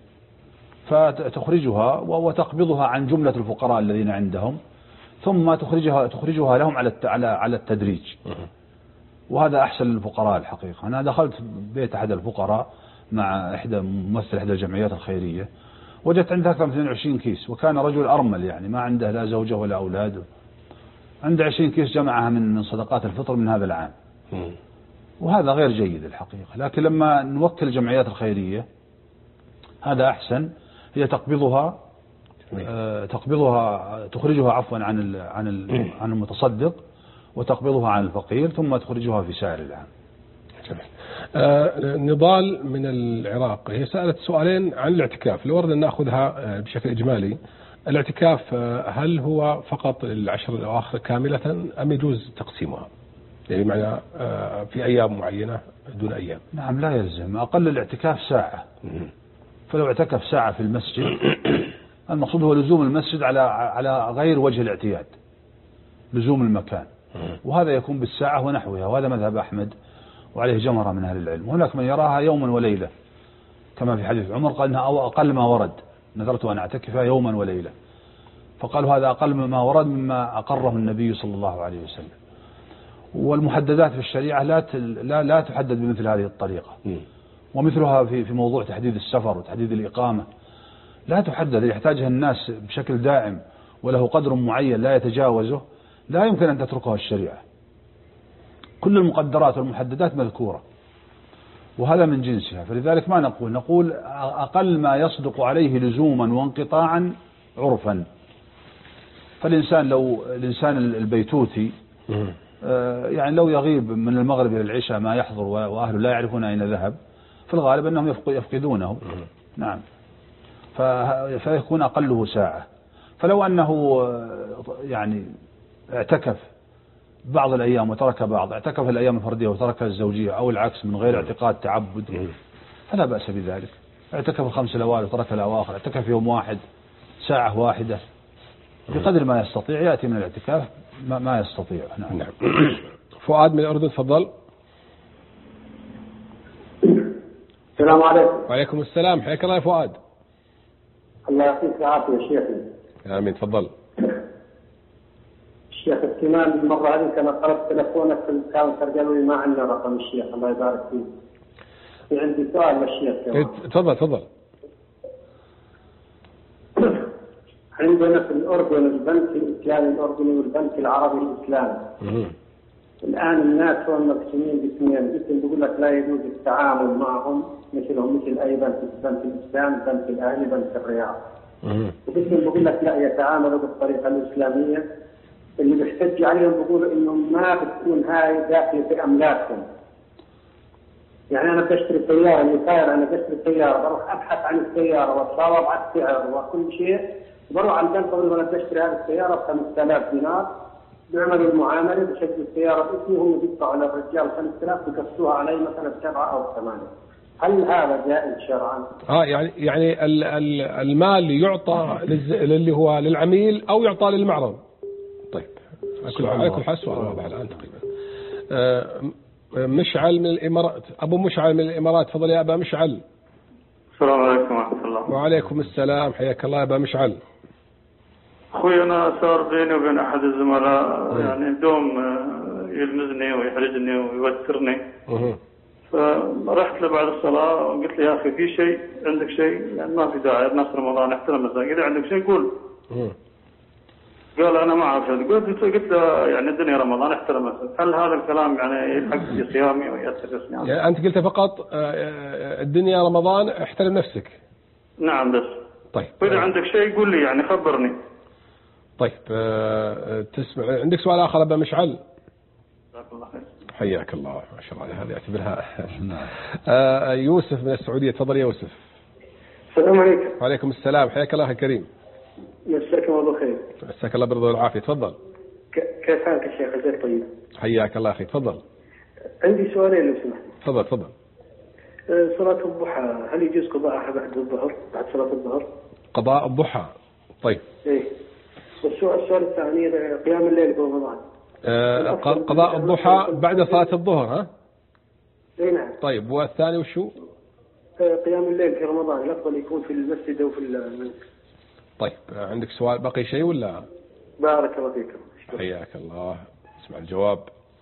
فتخرجها وتقبضها عن جملة الفقراء الذين عندهم، ثم تخرجها تخرجها لهم على على على التدريج، وهذا أحسن للفقراء الحقيقة. أنا دخلت بيت أحد الفقراء مع إحدى ممثل إحدى الجمعيات الخيرية، وجدت عنده أكثر من اثنين وعشرين كيس، وكان رجل أرمل يعني ما عنده لا زوجة ولا أولاد، عنده عشرين كيس جمعها من من صدقات الفطر من هذا العام، وهذا غير جيد الحقيقة. لكن لما نوكل الجمعيات الخيرية هذا أحسن، هي تقبضها آه تقبضها تخرجها عفوا عن ال عن ال عن المتصدق، وتقبضها عن الفقير، ثم تخرجها في سائر العام. آه نضال من العراق هي سألت سؤالين عن الاعتكاف، لو أردنا نأخذها بشكل إجمالي. الاعتكاف هل هو فقط العشر الأواخر كاملة أم يجوز تقسيمها؟ يعني معنى آه في أيام معينة دون أيام؟ نعم لا يلزم، أقل الاعتكاف ساعة، فلو اعتكف ساعة في المسجد المقصود هو لزوم المسجد على على غير وجه الاعتياد، لزوم المكان، وهذا يكون بالساعة ونحوها، وهذا مذهب أحمد وعليه جمهرة من أهل العلم. وهناك من يراها يوما وليلة كما في حديث عمر قال أنها أقل ما ورد، نذرت أن أعتكف يوما وليلة، فقالوا هذا أقل ما ورد مما أقره النبي صلى الله عليه وسلم. والمحددات في الشريعة لا لا لا تحدد بمثل هذه الطريقة، ومثلها في في موضوع تحديد السفر وتحديد الإقامة لا تحدد، يحتاجها الناس بشكل دائم وله قدر معين لا يتجاوزه، لا يمكن أن تتركها الشريعة. كل المقدرات والمحددات مذكورة وهذا من جنسها، فلذلك ما نقول نقول أقل ما يصدق عليه لزوما وانقطاعا عرفا. فالإنسان لو الإنسان البيتوتي يعني لو يغيب من المغرب إلى العشاء ما يحضر وأهله لا يعرفون أين ذهب، في الغالب أنهم يفقدونه. نعم، فيكون أقله ساعة. فلو أنه يعني اعتكف بعض الأيام وترك بعض، اعتكف الأيام الفردية وترك الزوجية أو العكس من غير اعتقاد تعبد، فلا بأس بذلك. اعتكف الخمس الأوائل وترك الأواخر، اعتكف يوم واحد ساعة واحدة بقدر ما يستطيع، يأتي من الاعتكاف ما يستطيع. نعم. نعم. فؤاد من الأردن تفضل. السلام عليكم. وعليكم السلام، حياك الله يا فؤاد. الله يعطيك العافية يا شيخنا. آمين، تفضل. الشيخ اهتمام المرة هذه كان طلبت تلفونك في الكاونتر قالوا لي ما عندنا رقم الشيخ، الله يبارك فيك. في عندي سؤال للشيخ. تفضل تفضل. عندنا في الأردن البنك الإسلامي الأردني والبنك العربي الإسلامي. الآن الناس هم مقسومين باثنين، قسم بيقول لك لا يجوز التعامل معهم مثلهم مثل أي بنك، بنك الإسلام، بنك الأهلي، بنك الرياض. وقسم بيقول لك لا يتعاملوا بالطريقة الإسلامية. اللي بيحتج عليهم بيقولوا إنه ما بتكون هاي داخلة في أملاكهم، يعني أنا بشتري سيارة اللي صاير أنا بشتري سيارة بروح أبحث عن السيارة وأتفاوض على السعر وكل شيء، بروح على البنك بقول أنا بشتري هذه السيارة ب خمسة آلاف دينار، بيعملوا المعاملة بشكل السيارة باسمي، هم بيدفعوا للرجال خمسة آلاف بيقسطوها علي مثلا بسبعة أو ثمانية. هل هذا جائز شرعا؟ اه يعني يعني ال- ال- المال يعطى للز- للي هو للعميل أو يعطى للمعرض. طيب على كل حال سؤال واضح الآن تقريبا. آه مشعل من الإمارات، أبو مشعل من الإمارات، تفضل يا أبا مشعل. السلام عليكم ورحمة الله. وعليكم السلام، حياك الله يا أبا مشعل. أخوي أنا صار بيني وبين أحد الزملاء يعني دوم يلمزني ويحرجني ويوترني. مه. فرحت له بعد الصلاة وقلت له يا أخي في شيء عندك شيء يعني ما في داعي الناس رمضان احترم الزكاة، إذا عندك شيء قول. مه. قال أنا ما أعرف، قلت قلت له يعني الدنيا رمضان احترم الزكاة، هل هذا الكلام يعني يلحق في صيامي ويأثر في صيامي؟ يعني أنت قلت فقط الدنيا رمضان احترم نفسك. نعم بس. طيب. وإذا عندك شيء قول لي يعني خبرني. طيب أه تسمع عندك سؤال آخر أبا مشعل؟ جزاك الله خير. حياك الله، ما شاء الله هذه اعتبرها. أه يوسف من السعودية، تفضل يا يوسف. السلام عليكم. وعليكم السلام، حياك الله أخي الكريم. مساكم الله خير. مساك الله بالرضا والعافية، تفضل. كيف حالك يا شيخ؟ عساك طيب. حياك الله أخي، تفضل. عندي سؤالين لو سمحت. تفضل تفضل. صلاة الضحى هل يجوز قضاءها بعد الظهر بعد صلاة الظهر؟ قضاء الضحى. طيب. إيه. والسؤال السؤال الثاني قيام الليل في رمضان. آه قضاء الضحى بعد صلاة الظهر ها؟ اي نعم. طيب والثاني وشو؟ آه قيام الليل في رمضان الأفضل يكون في المسجد أو في المنزل. طيب عندك سؤال بقي شيء ولا؟ بارك الله فيكم. حياك الله، اسمع الجواب.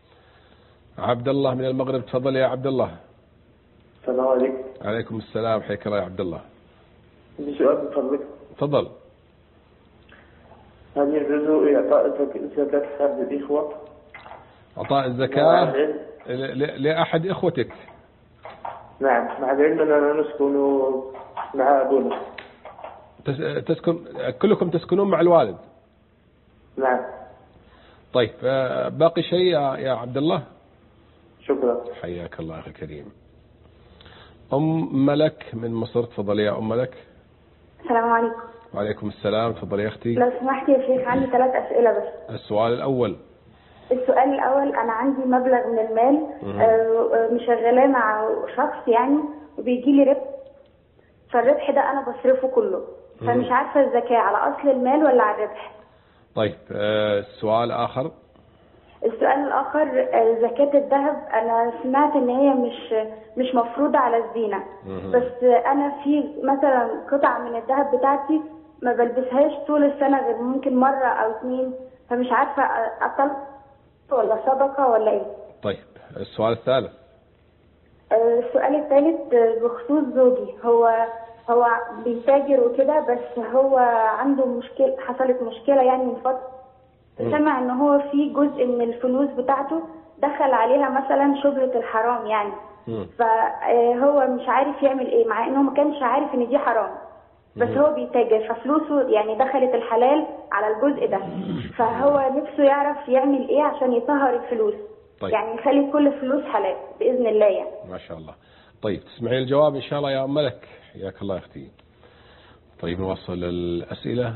عبد الله من المغرب، تفضل يا عبد الله. السلام عليكم. عليكم السلام، حياك الله يا عبد الله. عندي سؤال من فضلك. تفضل. هل يجوز إعطاء زكاة أحد الإخوة؟ إعطاء الزكاة لأحد إخوتك؟ نعم، مع العلم أننا نسكن مع أبونا. تسكن كلكم تسكنون مع الوالد؟ نعم. طيب باقي شيء يا عبد الله؟ شكرا. حياك الله أخي الكريم. أم ملك من مصر، تفضلي يا أم ملك. السلام عليكم. وعليكم السلام، تفضلي يا أختي. لو سمحت يا شيخ عندي ثلاث أسئلة بس. السؤال الأول. السؤال الأول أنا عندي مبلغ من المال آه مشغلاه مع شخص يعني وبيجي لي ربح، فالربح ده أنا بصرفه كله، فمش عارفة الزكاة على أصل المال ولا على الربح. طيب آه السؤال الآخر. السؤال الآخر زكاة الذهب، أنا سمعت إن هي مش مش مفروضة على الزينة، بس أنا في مثلا قطع من الذهب بتاعتي ما بلبسهاش طول السنة غير ممكن مرة أو اثنين، فمش عارفة أطلق ولا صدقة ولا إيه. طيب السؤال الثالث. السؤال الثالث بخصوص زوجي، هو هو بيتاجر وكده، بس هو عنده مشكلة، حصلت مشكلة يعني من فترة، سمع ان هو في جزء من الفلوس بتاعته دخل عليها مثلا شبهة الحرام يعني، فهو مش عارف يعمل ايه، مع انه ما كانش عارف ان دي حرام، بس هو بيتاجر ففلوسه يعني دخلت الحلال على الجزء ده، فهو نفسه يعرف يعمل ايه عشان يطهر الفلوس. طيب. يعني يخلي كل فلوس حلال بإذن الله يعني. ما شاء الله. طيب تسمعين الجواب إن شاء الله يا أم ملك. حياك الله يا أختي. طيب نوصل الأسئلة.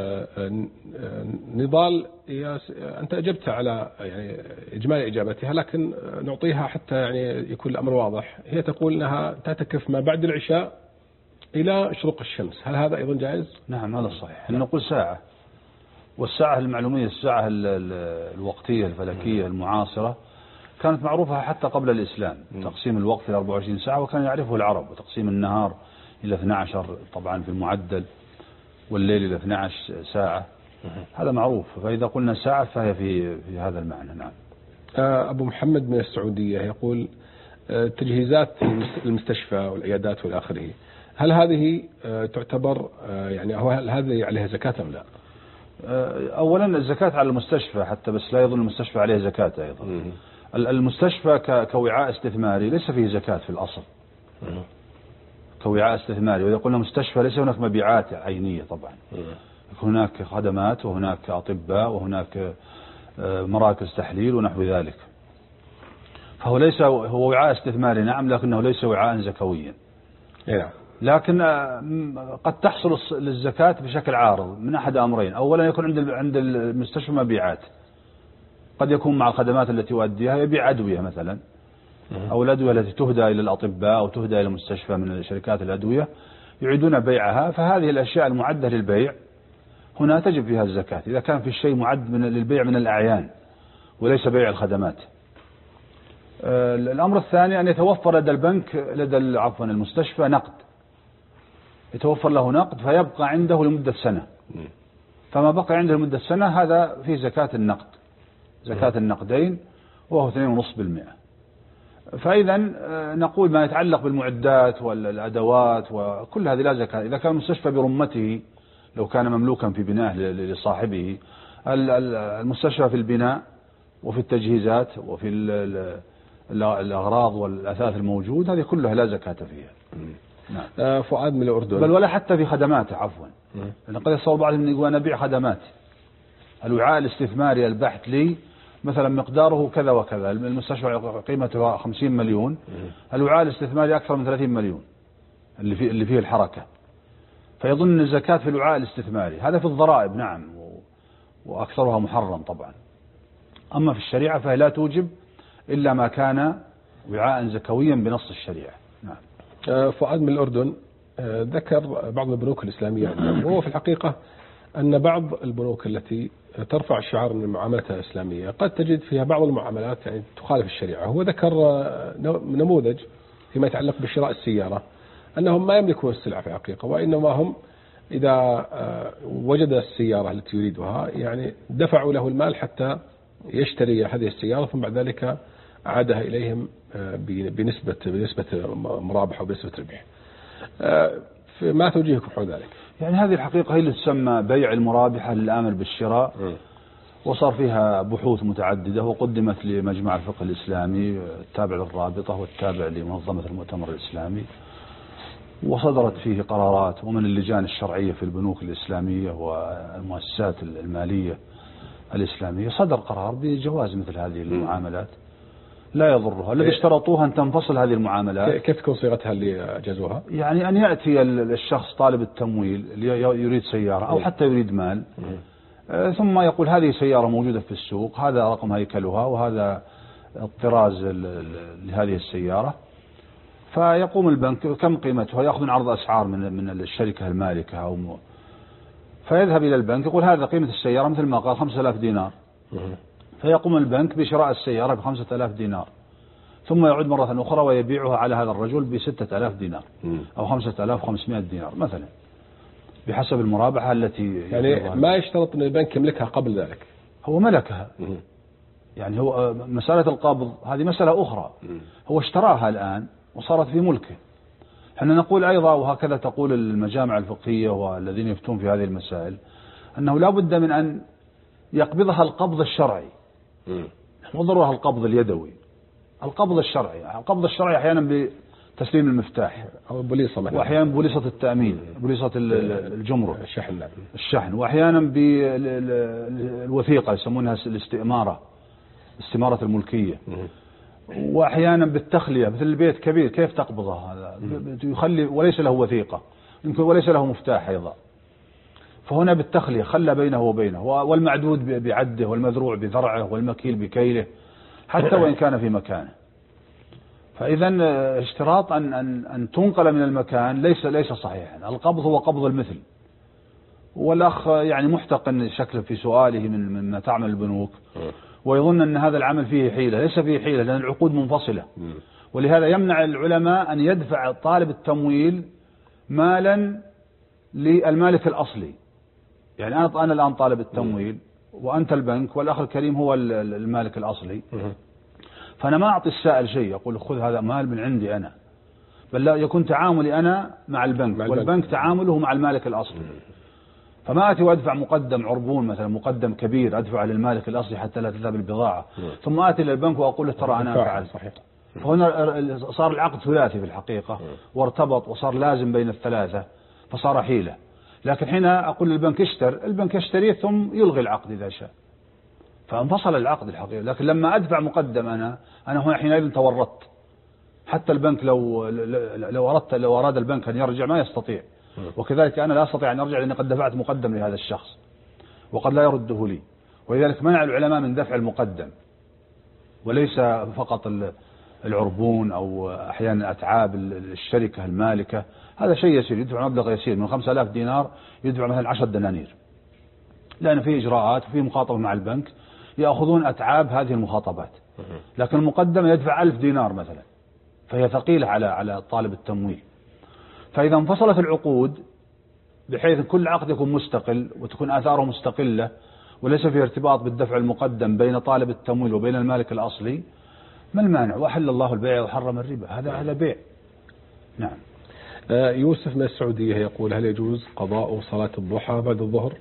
نضال أنت أجبت على يعني إجمالي إجابتها، لكن نعطيها حتى يعني يكون الأمر واضح. هي تقول أنها تعتكف ما بعد العشاء إلى شروق الشمس، هل هذا أيضا جائز؟ نعم هذا صحيح. نقول ساعة، والساعة المعلومية الساعة الوقتية الفلكية المعاصرة كانت معروفة حتى قبل الإسلام. م. تقسيم الوقت إلى أربعة وعشرين ساعة وكان يعرفه العرب، وتقسيم النهار إلى اثني عشر طبعا في المعدل، والليل إلى اثني عشر ساعة. م. هذا معروف، فإذا قلنا ساعة فهي في في هذا المعنى. نعم. أبو محمد من السعودية يقول تجهيزات المستشفى والعيادات والآخره، هل هذه تعتبر يعني هل هذه عليها زكاة أم لا؟ أولا الزكاة على المستشفى حتى، بس لا يظن المستشفى عليه زكاة أيضا. م. المستشفى كوعاء استثماري ليس فيه زكاة في الأصل. م. كوعاء استثماري، وإذا قلنا مستشفى ليس هناك مبيعات عينية طبعا. م. هناك خدمات وهناك أطباء وهناك مراكز تحليل ونحو ذلك. فهو ليس هو وعاء استثماري نعم، لكنه ليس وعاء زكويا. نعم. لكن قد تحصل للزكاة بشكل عارض من أحد أمرين. أولا يكون عند عند المستشفى مبيعات، قد يكون مع الخدمات التي يؤديها يبيع أدوية مثلا، أو الأدوية التي تهدى إلى الأطباء أو تهدى إلى المستشفى من شركات الأدوية يعيدون بيعها، فهذه الأشياء المعدة للبيع هنا تجب فيها الزكاة إذا كان في الشيء معد من للبيع من الأعيان وليس بيع الخدمات. الأمر الثاني أن يتوفر لدى البنك لدى عفوا المستشفى نقد، يتوفر له نقد فيبقى عنده لمدة سنة، فما بقي عنده لمدة سنة هذا في زكاة النقد، زكاة النقدين وهو اثنين ونصف بالمئة. فإذا نقول ما يتعلق بالمعدات والأدوات وكل هذه لا زكاة. إذا كان المستشفى برمته لو كان مملوكا في بناء لصاحبه، المستشفى في البناء وفي التجهيزات وفي الأغراض والأثاث الموجود هذه كلها لا زكاة فيها. نعم. فؤاد من الأردن. بل ولا حتى في خدماته عفوا، لأن قد يصور بعضهم يقول أنا أبيع خدمات، الوعاء الاستثماري البحث لي مثلا مقداره كذا وكذا، المستشفى قيمته خمسين مليون، الوعاء الاستثماري أكثر من ثلاثين مليون اللي فيه اللي فيه الحركة، فيظن الزكاة في الوعاء الاستثماري. هذا في الضرائب نعم، وأكثرها محرم طبعا. أما في الشريعة فهي لا توجب إلا ما كان وعاء زكويا بنص الشريعة. نعم. فؤاد من الأردن ذكر بعض البنوك الإسلامية، وهو في الحقيقة أن بعض البنوك التي ترفع شعار من المعاملات الإسلامية قد تجد فيها بعض المعاملات يعني تخالف الشريعة. هو ذكر نموذج فيما يتعلق بشراء السيارة أنهم ما يملكون السلعة في الحقيقة، وإنما هم إذا وجد السيارة التي يريدها يعني دفعوا له المال حتى يشتري هذه السيارة، ثم بعد ذلك عادها إليهم بنسبة بنسبة مرابح وبنسبة ربح. ما توجيهكم حول ذلك؟ يعني هذه الحقيقة هي اللي تسمى بيع المرابحة للآمر بالشراء، م. وصار فيها بحوث متعددة وقدمت لمجمع الفقه الإسلامي التابع للرابطة والتابع لمنظمة المؤتمر الإسلامي، وصدرت فيه قرارات، ومن اللجان الشرعية في البنوك الإسلامية والمؤسسات المالية الإسلامية صدر قرار بجواز مثل هذه المعاملات لا يضرها. الذي اشترطوها أن تنفصل هذه المعاملات. كيف تكون صيغتها اللي أجازوها؟ يعني أن يأتي الشخص طالب التمويل يريد سيارة أو حتى يريد مال، ثم يقول هذه سيارة موجودة في السوق، هذا رقم هيكلها وهذا الطراز لهذه السيارة، فيقوم البنك كم قيمتها، يأخذ عرض أسعار من من الشركة المالكة أو مو. فيذهب إلى البنك يقول هذا قيمة السيارة مثل ما قال خمسة آلاف دينار، فيقوم البنك بشراء السيارة بخمسة آلاف دينار، ثم يعود مرة أخرى ويبيعها على هذا الرجل بستة آلاف دينار أو خمسة آلاف وخمسمائة دينار مثلا، بحسب المرابحة التي يعني ما يشترط أن البنك يملكها قبل ذلك، هو ملكها. يعني هو مسألة القبض هذه مسألة أخرى، هو اشتراها الآن وصارت في ملكه. احنا نقول أيضا، وهكذا تقول المجامع الفقهية والذين يفتون في هذه المسائل، أنه لا بد من أن يقبضها القبض الشرعي، مو ضرورة القبض اليدوي، القبض الشرعي. القبض الشرعي أحيانا بتسليم المفتاح أو البوليصة مثلا، وأحيانا بوليصة التأمين، بوليصة الجمرك، الشحن الشحن وأحيانا بالوثيقة يسمونها الاستئمارة، استمارة الملكية، وأحيانا بالتخلية مثل البيت كبير كيف تقبضه هذا يخلي وليس له وثيقة يمكن وليس له مفتاح أيضا، فهنا بالتخلية خلى بينه وبينه، والمعدود بعده والمذروع بذرعه والمكيل بكيله حتى وإن كان في مكانه. فإذا اشتراط أن أن أن تنقل من المكان ليس ليس صحيحا. القبض هو قبض المثل. والأخ يعني محتقن شكله في سؤاله من مما تعمل البنوك، ويظن أن هذا العمل فيه حيلة. ليس فيه حيلة، لأن العقود منفصلة، ولهذا يمنع العلماء أن يدفع طالب التمويل مالا للمالك الأصلي. يعني أنا أنا الآن طالب التمويل وأنت البنك والأخ الكريم هو المالك الأصلي، فأنا ما أعطي السائل شيء أقول خذ هذا مال من عندي أنا، بل لا يكون تعاملي أنا مع البنك مع والبنك البنك. تعامله مع المالك الأصلي. فما أتي وأدفع مقدم عربون مثلا، مقدم كبير أدفع للمالك الأصلي حتى لا تذهب البضاعة، ثم آتي للبنك وأقول له ترى أنا فعل. فهنا صار العقد ثلاثي في الحقيقة، وارتبط وصار لازم بين الثلاثة، فصار حيلة. لكن حين أقول للبنك اشتر، البنك يشتريه ثم يلغي العقد إذا شاء. فانفصل العقد الحقيقي. لكن لما أدفع مقدم أنا أنا هنا حينئذ تورطت. حتى البنك لو لو أردت لو أراد البنك أن يرجع ما يستطيع، وكذلك أنا لا أستطيع أن أرجع لأني قد دفعت مقدم لهذا الشخص وقد لا يرده لي. ولذلك منع العلماء من دفع المقدم، وليس فقط العربون أو أحيانا أتعاب الشركة المالكة، هذا شيء يسير، يدفع مبلغ يسير من خمسة آلاف دينار يدفع مثلا عشر دنانير، لأن فيه إجراءات وفيه مخاطبة مع البنك يأخذون أتعاب هذه المخاطبات. لكن المقدم يدفع ألف دينار مثلا، فهي ثقيلة على على طالب التمويل. فإذا انفصلت العقود بحيث كل عقد يكون مستقل وتكون آثاره مستقلة وليس فيه ارتباط بالدفع المقدم بين طالب التمويل وبين المالك الأصلي، ما المانع؟ وأحل الله البيع وحرم الربا، هذا هذا بيع. نعم. يوسف من السعودية يقول: هل يجوز قضاء صلاة الضحى بعد الظهر؟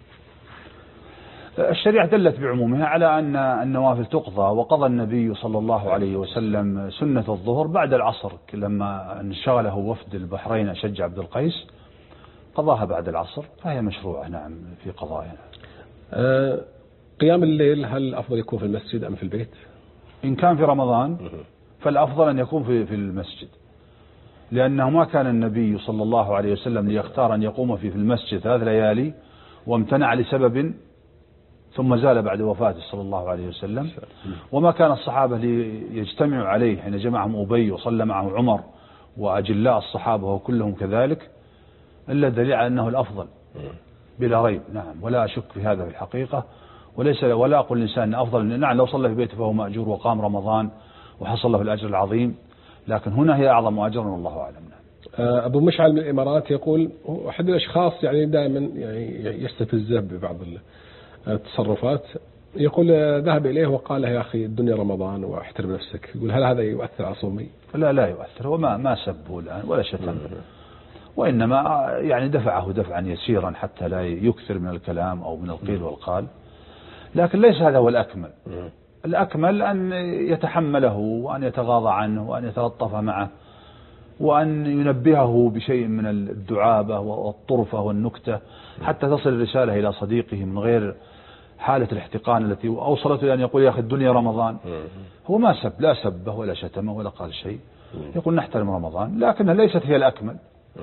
الشريعة دلت بعمومها على أن النوافل تقضى، وقضى النبي صلى الله عليه وسلم سنة الظهر بعد العصر لما انشغله وفد البحرين أشج عبد القيس، قضاها بعد العصر، فهي مشروعة نعم في قضائها. أه قيام الليل هل أفضل يكون في المسجد أم في البيت؟ إن كان في رمضان فالأفضل أن يكون في في المسجد، لأنه ما كان النبي صلى الله عليه وسلم ليختار أن يقوم في في المسجد ثلاث ليالي وامتنع لسبب ثم زال بعد وفاته صلى الله عليه وسلم، وما كان الصحابة ليجتمعوا عليه حين جمعهم أبي وصلى معه عمر وأجلاء الصحابة وكلهم كذلك، إلا دليل على أنه الأفضل بلا ريب. نعم، ولا أشك في هذا في الحقيقة، وليس ولا أقول الإنسان أفضل. نعم لو صلى في بيته فهو مأجور وقام رمضان وحصل له الأجر العظيم، لكن هنا هي أعظم أجرا والله أعلم. أبو مشعل من الإمارات يقول: أحد الأشخاص يعني دائما يعني يستفزه ببعض التصرفات، يقول ذهب إليه وقال له: يا أخي الدنيا رمضان واحترم نفسك. يقول: هل هذا يؤثر على صومي؟ لا لا يؤثر، وما ما سبه الآن ولا شتم، وإنما يعني دفعه دفعا يسيرا حتى لا يكثر من الكلام أو من القيل والقال، لكن ليس هذا هو الأكمل. الأكمل أن يتحمله وأن يتغاضى عنه وأن يتلطف معه وأن ينبهه بشيء من الدعابة والطرفة والنكتة حتى تصل الرسالة إلى صديقه من غير حالة الاحتقان التي أوصلته إلى أن يقول: يا أخي الدنيا رمضان. هو ما سب، لا سبه ولا شتمه ولا قال شيء، يقول نحترم رمضان، لكنها ليست هي الأكمل.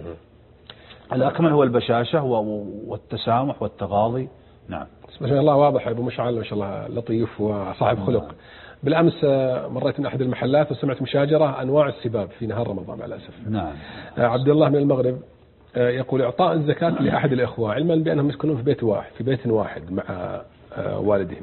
الأكمل هو البشاشة والتسامح والتغاضي. نعم. ما شاء الله واضح يا أبو مشعل، ما شاء الله لطيف وصاحب خلق. بالأمس مريت من أحد المحلات وسمعت مشاجرة أنواع السباب في نهار رمضان مع الأسف. نعم. عبد الله من المغرب يقول: إعطاء الزكاة لأحد الإخوة علما بأنهم يسكنون في بيت واحد في بيت واحد مع والدهم.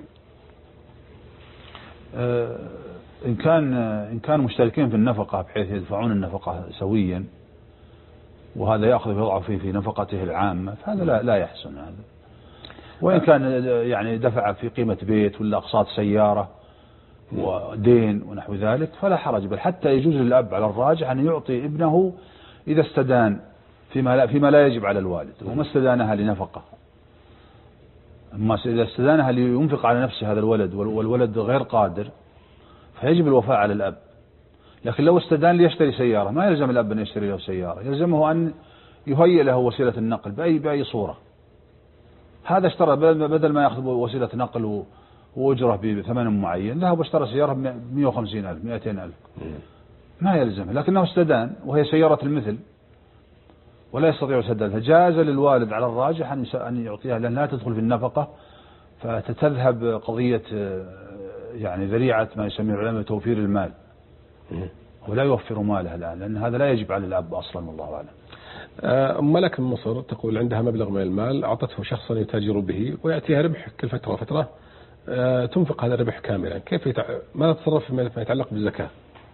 إن كان إن كانوا مشتركين في النفقة بحيث يدفعون النفقة سويا وهذا يأخذ ويضع فيه في نفقته العامة، فهذا لا لا يحسن هذا. وإن كان يعني دفع في قيمة بيت ولا أقساط سيارة ودين ونحو ذلك فلا حرج، بل حتى يجوز للأب على الراجح أن يعطي ابنه إذا استدان فيما لا فيما لا يجب على الوالد، وما استدانها لنفقة. أما إذا استدانها لينفق على نفسه هذا الولد والولد غير قادر فيجب الوفاء على الأب. لكن لو استدان ليشتري سيارة ما يلزم الأب أن يشتري له سيارة، يلزمه أن يهيئ له وسيلة النقل بأي بأي صورة. هذا اشترى بدل ما يأخذ وسيلة نقل وأجره بثمن معين، ذهب واشترى سيارة بمئة وخمسين ألف مئتين ألف، ما يلزمه، لكنه استدان وهي سيارة المثل ولا يستطيع سدادها. جاز للوالد على الراجح أن يعطيها لأن لا تدخل في النفقة، فتتذهب قضية يعني ذريعة ما يسميه العلماء توفير المال، ولا يوفر ماله الآن لأن هذا لا يجب على الأب أصلا والله أعلم. أم ملك من مصر تقول: عندها مبلغ من المال أعطته شخصا يتاجر به ويأتيها ربح كل فترة وفترة، تنفق هذا الربح كاملا، كيف يتع... ماذا تتصرف فيما يتعلق بالزكاة؟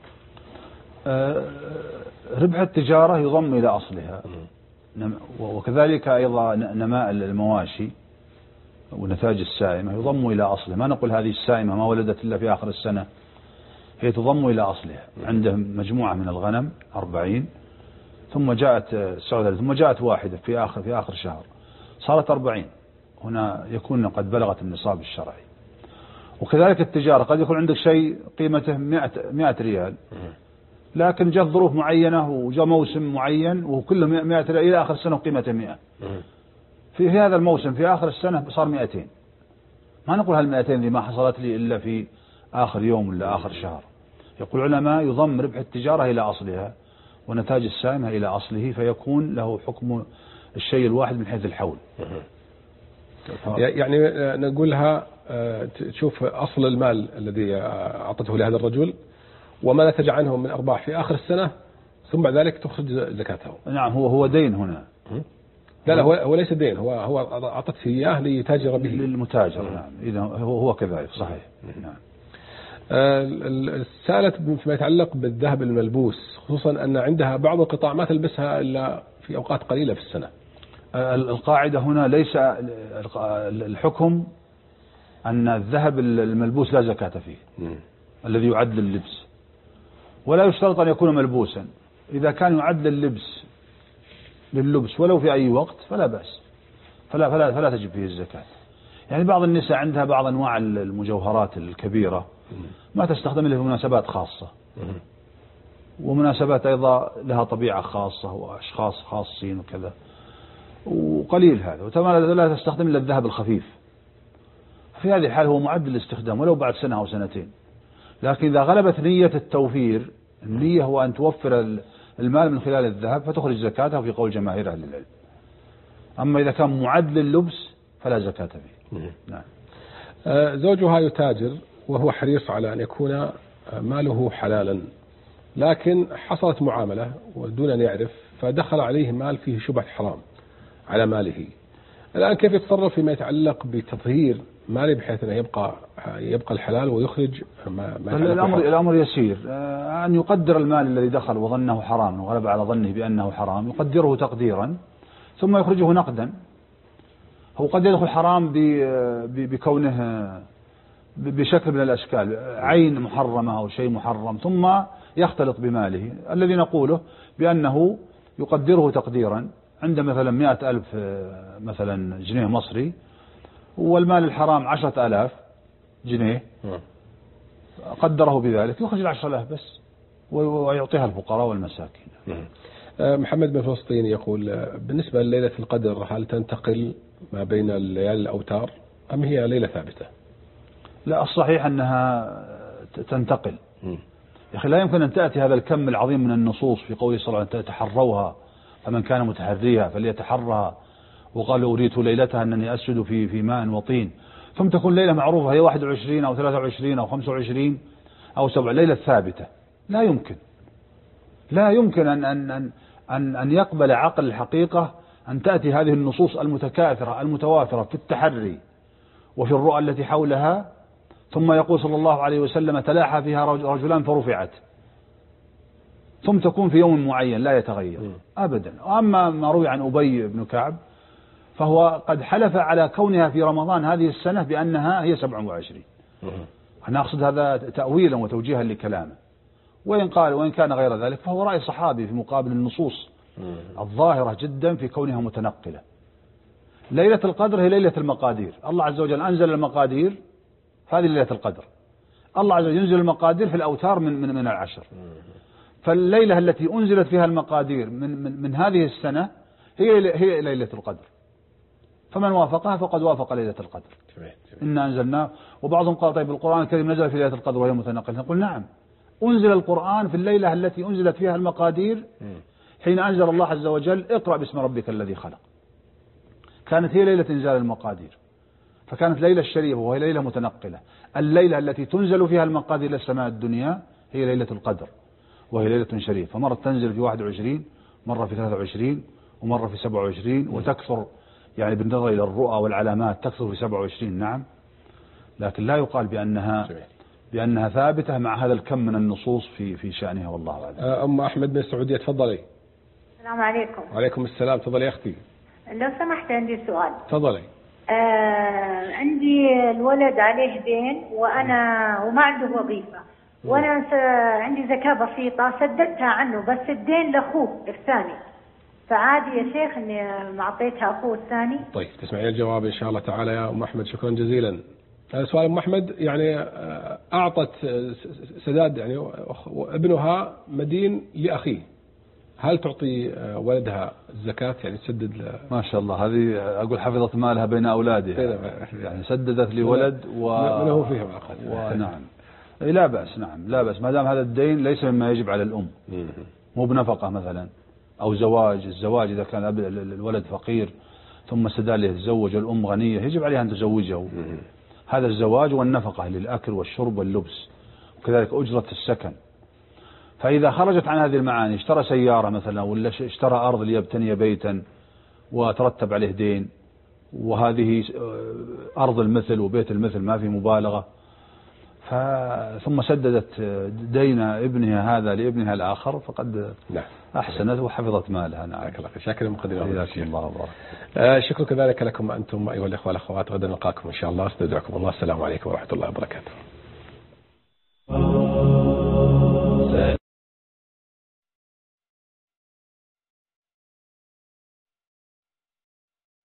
ربح التجارة يضم إلى أصلها، وكذلك أيضا نماء المواشي ونتاج السائمة يضم إلى أصله. ما نقول هذه السائمة ما ولدت إلا في آخر السنة، هي تضم إلى أصلها. عندهم مجموعة من الغنم أربعين، ثم جاءت السعودة ثم جاءت واحدة في آخر في آخر شهر صارت أربعين، هنا يكون قد بلغت النصاب الشرعي. وكذلك التجارة قد يكون عندك شيء قيمته مئة ريال، لكن جاءت ظروف معينة وجاء موسم معين وكله مئة ريال إلى آخر السنة وقيمته مئة، في هذا الموسم في آخر السنة صار مئتين، ما نقول هالمئتين ذي ما حصلت لي إلا في آخر يوم ولا آخر شهر. يقول العلماء يضم ربح التجارة إلى أصلها ونتاج السائمة إلى أصله، فيكون له حكم الشيء الواحد من حيث الحول. يعني نقولها تشوف أصل المال الذي أعطته لهذا الرجل وما نتج عنه من أرباح في آخر السنة، ثم بعد ذلك تخرج زكاته. نعم، هو هو دين هنا. لا لا هو هو ليس دين، هو هو أعطته إياه ليتاجر به. للمتاجر. نعم، إذا هو هو كذلك صحيح. نعم. سألت فيما يتعلق بالذهب الملبوس، خصوصا أن عندها بعض القطاع ما تلبسها إلا في أوقات قليلة في السنة. القاعدة هنا ليس الحكم أن الذهب الملبوس لا زكاة فيه، م. الذي يعد لللبس، ولا يشترط أن يكون ملبوسا. إذا كان يعد لللبس لللبس ولو في أي وقت فلا بأس، فلا فلا فلا تجب فيه الزكاة. يعني بعض النساء عندها بعض أنواع المجوهرات الكبيرة ما تستخدم إلا في مناسبات خاصة، ومناسبات أيضا لها طبيعة خاصة وأشخاص خاصين وكذا، وقليل هذا، وتمام لا تستخدم إلا الذهب الخفيف. في هذه الحال هو معد للاستخدام ولو بعد سنة أو سنتين. لكن إذا غلبت نية التوفير، النية هو أن توفر المال من خلال الذهب، فتخرج زكاته في قول جماهير أهل العلم. أما إذا كان معد لللبس فلا زكاة فيه. نعم. زوجها يتاجر وهو حريص على أن يكون ماله حلالا، لكن حصلت معاملة ودون أن يعرف فدخل عليه مال فيه شبهة حرام على ماله. الآن كيف يتصرف فيما يتعلق بتطهير ماله بحيث أنه يبقى يبقى الحلال ويخرج ما, ما الأمر الأمر يسير، أن يقدر المال الذي دخل وظنه حرام وغلب على ظنه بأنه حرام، يقدره تقديرا ثم يخرجه نقدا. هو قد يدخل حرام بكونه بشكل من الأشكال، عين محرمة أو شيء محرم، ثم يختلط بماله الذي نقوله بأنه يقدره تقديرا. عند مثلا مئة ألف مثلا جنيه مصري، والمال الحرام عشرة آلاف جنيه، قدره بذلك، يخرج العشرة آلاف بس ويعطيها الفقراء والمساكين. محمد بن فلسطين يقول بالنسبة لليلة القدر هل تنتقل ما بين الليالي الأوتار أم هي ليلة ثابتة؟ لا، الصحيح أنها تنتقل. يا أخي لا يمكن أن تأتي هذا الكم العظيم من النصوص في قوله صلى الله عليه وسلم تحروها فمن كان متحريها فليتحرها، وقال أريت ليلتها أنني أسجد في في ماء وطين، ثم تكون ليلة معروفة هي واحد وعشرين أو ثلاثة وعشرين أو خمسة وعشرين أو سبعة، ليلة ثابتة. لا يمكن لا يمكن أن أن أن أن, أن يقبل عقل الحقيقة أن تأتي هذه النصوص المتكاثرة المتوافرة في التحري وفي الرؤى التي حولها، ثم يقول صلى الله عليه وسلم تلاحى فيها رجلان فرفعت، ثم تكون في يوم معين لا يتغير أبدا. أما ما روي عن أبي بن كعب فهو قد حلف على كونها في رمضان هذه السنة بأنها هي سبعة وعشرين. أنا أقصد هذا تأويلا وتوجيها لكلامه، وإن قال وإن كان غير ذلك فهو رأي صحابي في مقابل النصوص الظاهرة جدا في كونها متنقلة. ليلة القدر هي ليلة المقادير، الله عز وجل أنزل المقادير، هذه ليلة القدر. الله عز وجل ينزل المقادير في الأوتار من من من العشر، فالليلة التي أنزلت فيها المقادير من من, من هذه السنة هي هي ليلة القدر، فمن وافقها فقد وافق ليلة القدر. إنا أنزلناه. وبعضهم قال طيب القرآن الكريم نزل في ليلة القدر وهي متنقلة، نقول نعم، أنزل القرآن في الليلة التي أنزلت فيها المقادير، حين أنزل الله عز وجل اقرأ باسم ربك الذي خلق، كانت هي ليلة إنزال المقادير، فكانت ليلة الشريفة وهي ليلة متنقلة. الليلة التي تنزل فيها المقادير إلى السماء الدنيا هي ليلة القدر وهي ليلة شريفة، فمرة تنزل في واحد وعشرين، مرة في ثلاثة وعشرين، ومرة في سبعة وعشرين، وتكثر يعني بالنظر إلى الرؤى والعلامات تكثر في سبعة وعشرين. نعم، لكن لا يقال بأنها بأنها ثابتة مع هذا الكم من النصوص في في شأنها، والله أعلم. أم أحمد من السعودية تفضلي. السلام عليكم. وعليكم السلام، تفضلي يا أختي. لو سمحت عندي سؤال. تفضلي. آه عندي الولد عليه دين وأنا وما عنده وظيفة، وأنا عندي زكاة بسيطة سددتها عنه، بس الدين لأخوه الثاني، فعادي يا شيخ إني معطيتها أخوه الثاني؟ طيب تسمعين الجواب إن شاء الله تعالى يا أم أحمد، شكرا جزيلا. سؤال أم أحمد، يعني أعطت سداد يعني ابنها مدين لأخيه، هل تعطي ولدها الزكاة يعني تسدد ل... ما شاء الله، هذه أقول حفظت مالها بين أولادها، يعني سددت لولد و... من هو فيهم أخذ. ونعم لا بأس، نعم لا بأس، ما دام هذا الدين ليس مما يجب على الأم، مو بنفقة مثلا أو زواج. الزواج إذا كان الولد فقير ثم استدعى له يتزوج والأم غنية يجب عليها أن تزوجه. هذا الزواج والنفقة للأكل والشرب واللبس، وكذلك أجرة السكن. فإذا خرجت عن هذه المعاني، اشترى سيارة مثلا ولا اشترى أرض ليبتني بيتا وترتب عليه دين، وهذه أرض المثل وبيت المثل ما في مبالغة، ثم سددت دين ابنها هذا لابنها الآخر فقد نعم. أحسنت وحفظت مالها. نعم. شكرا مقدرا. الله وبارك. آه شكرا كذلك لكم أنتم أيها الإخوة والأخوات. غدا نلقاكم إن شاء الله. استودعكم الله. السلام عليكم ورحمة الله وبركاته.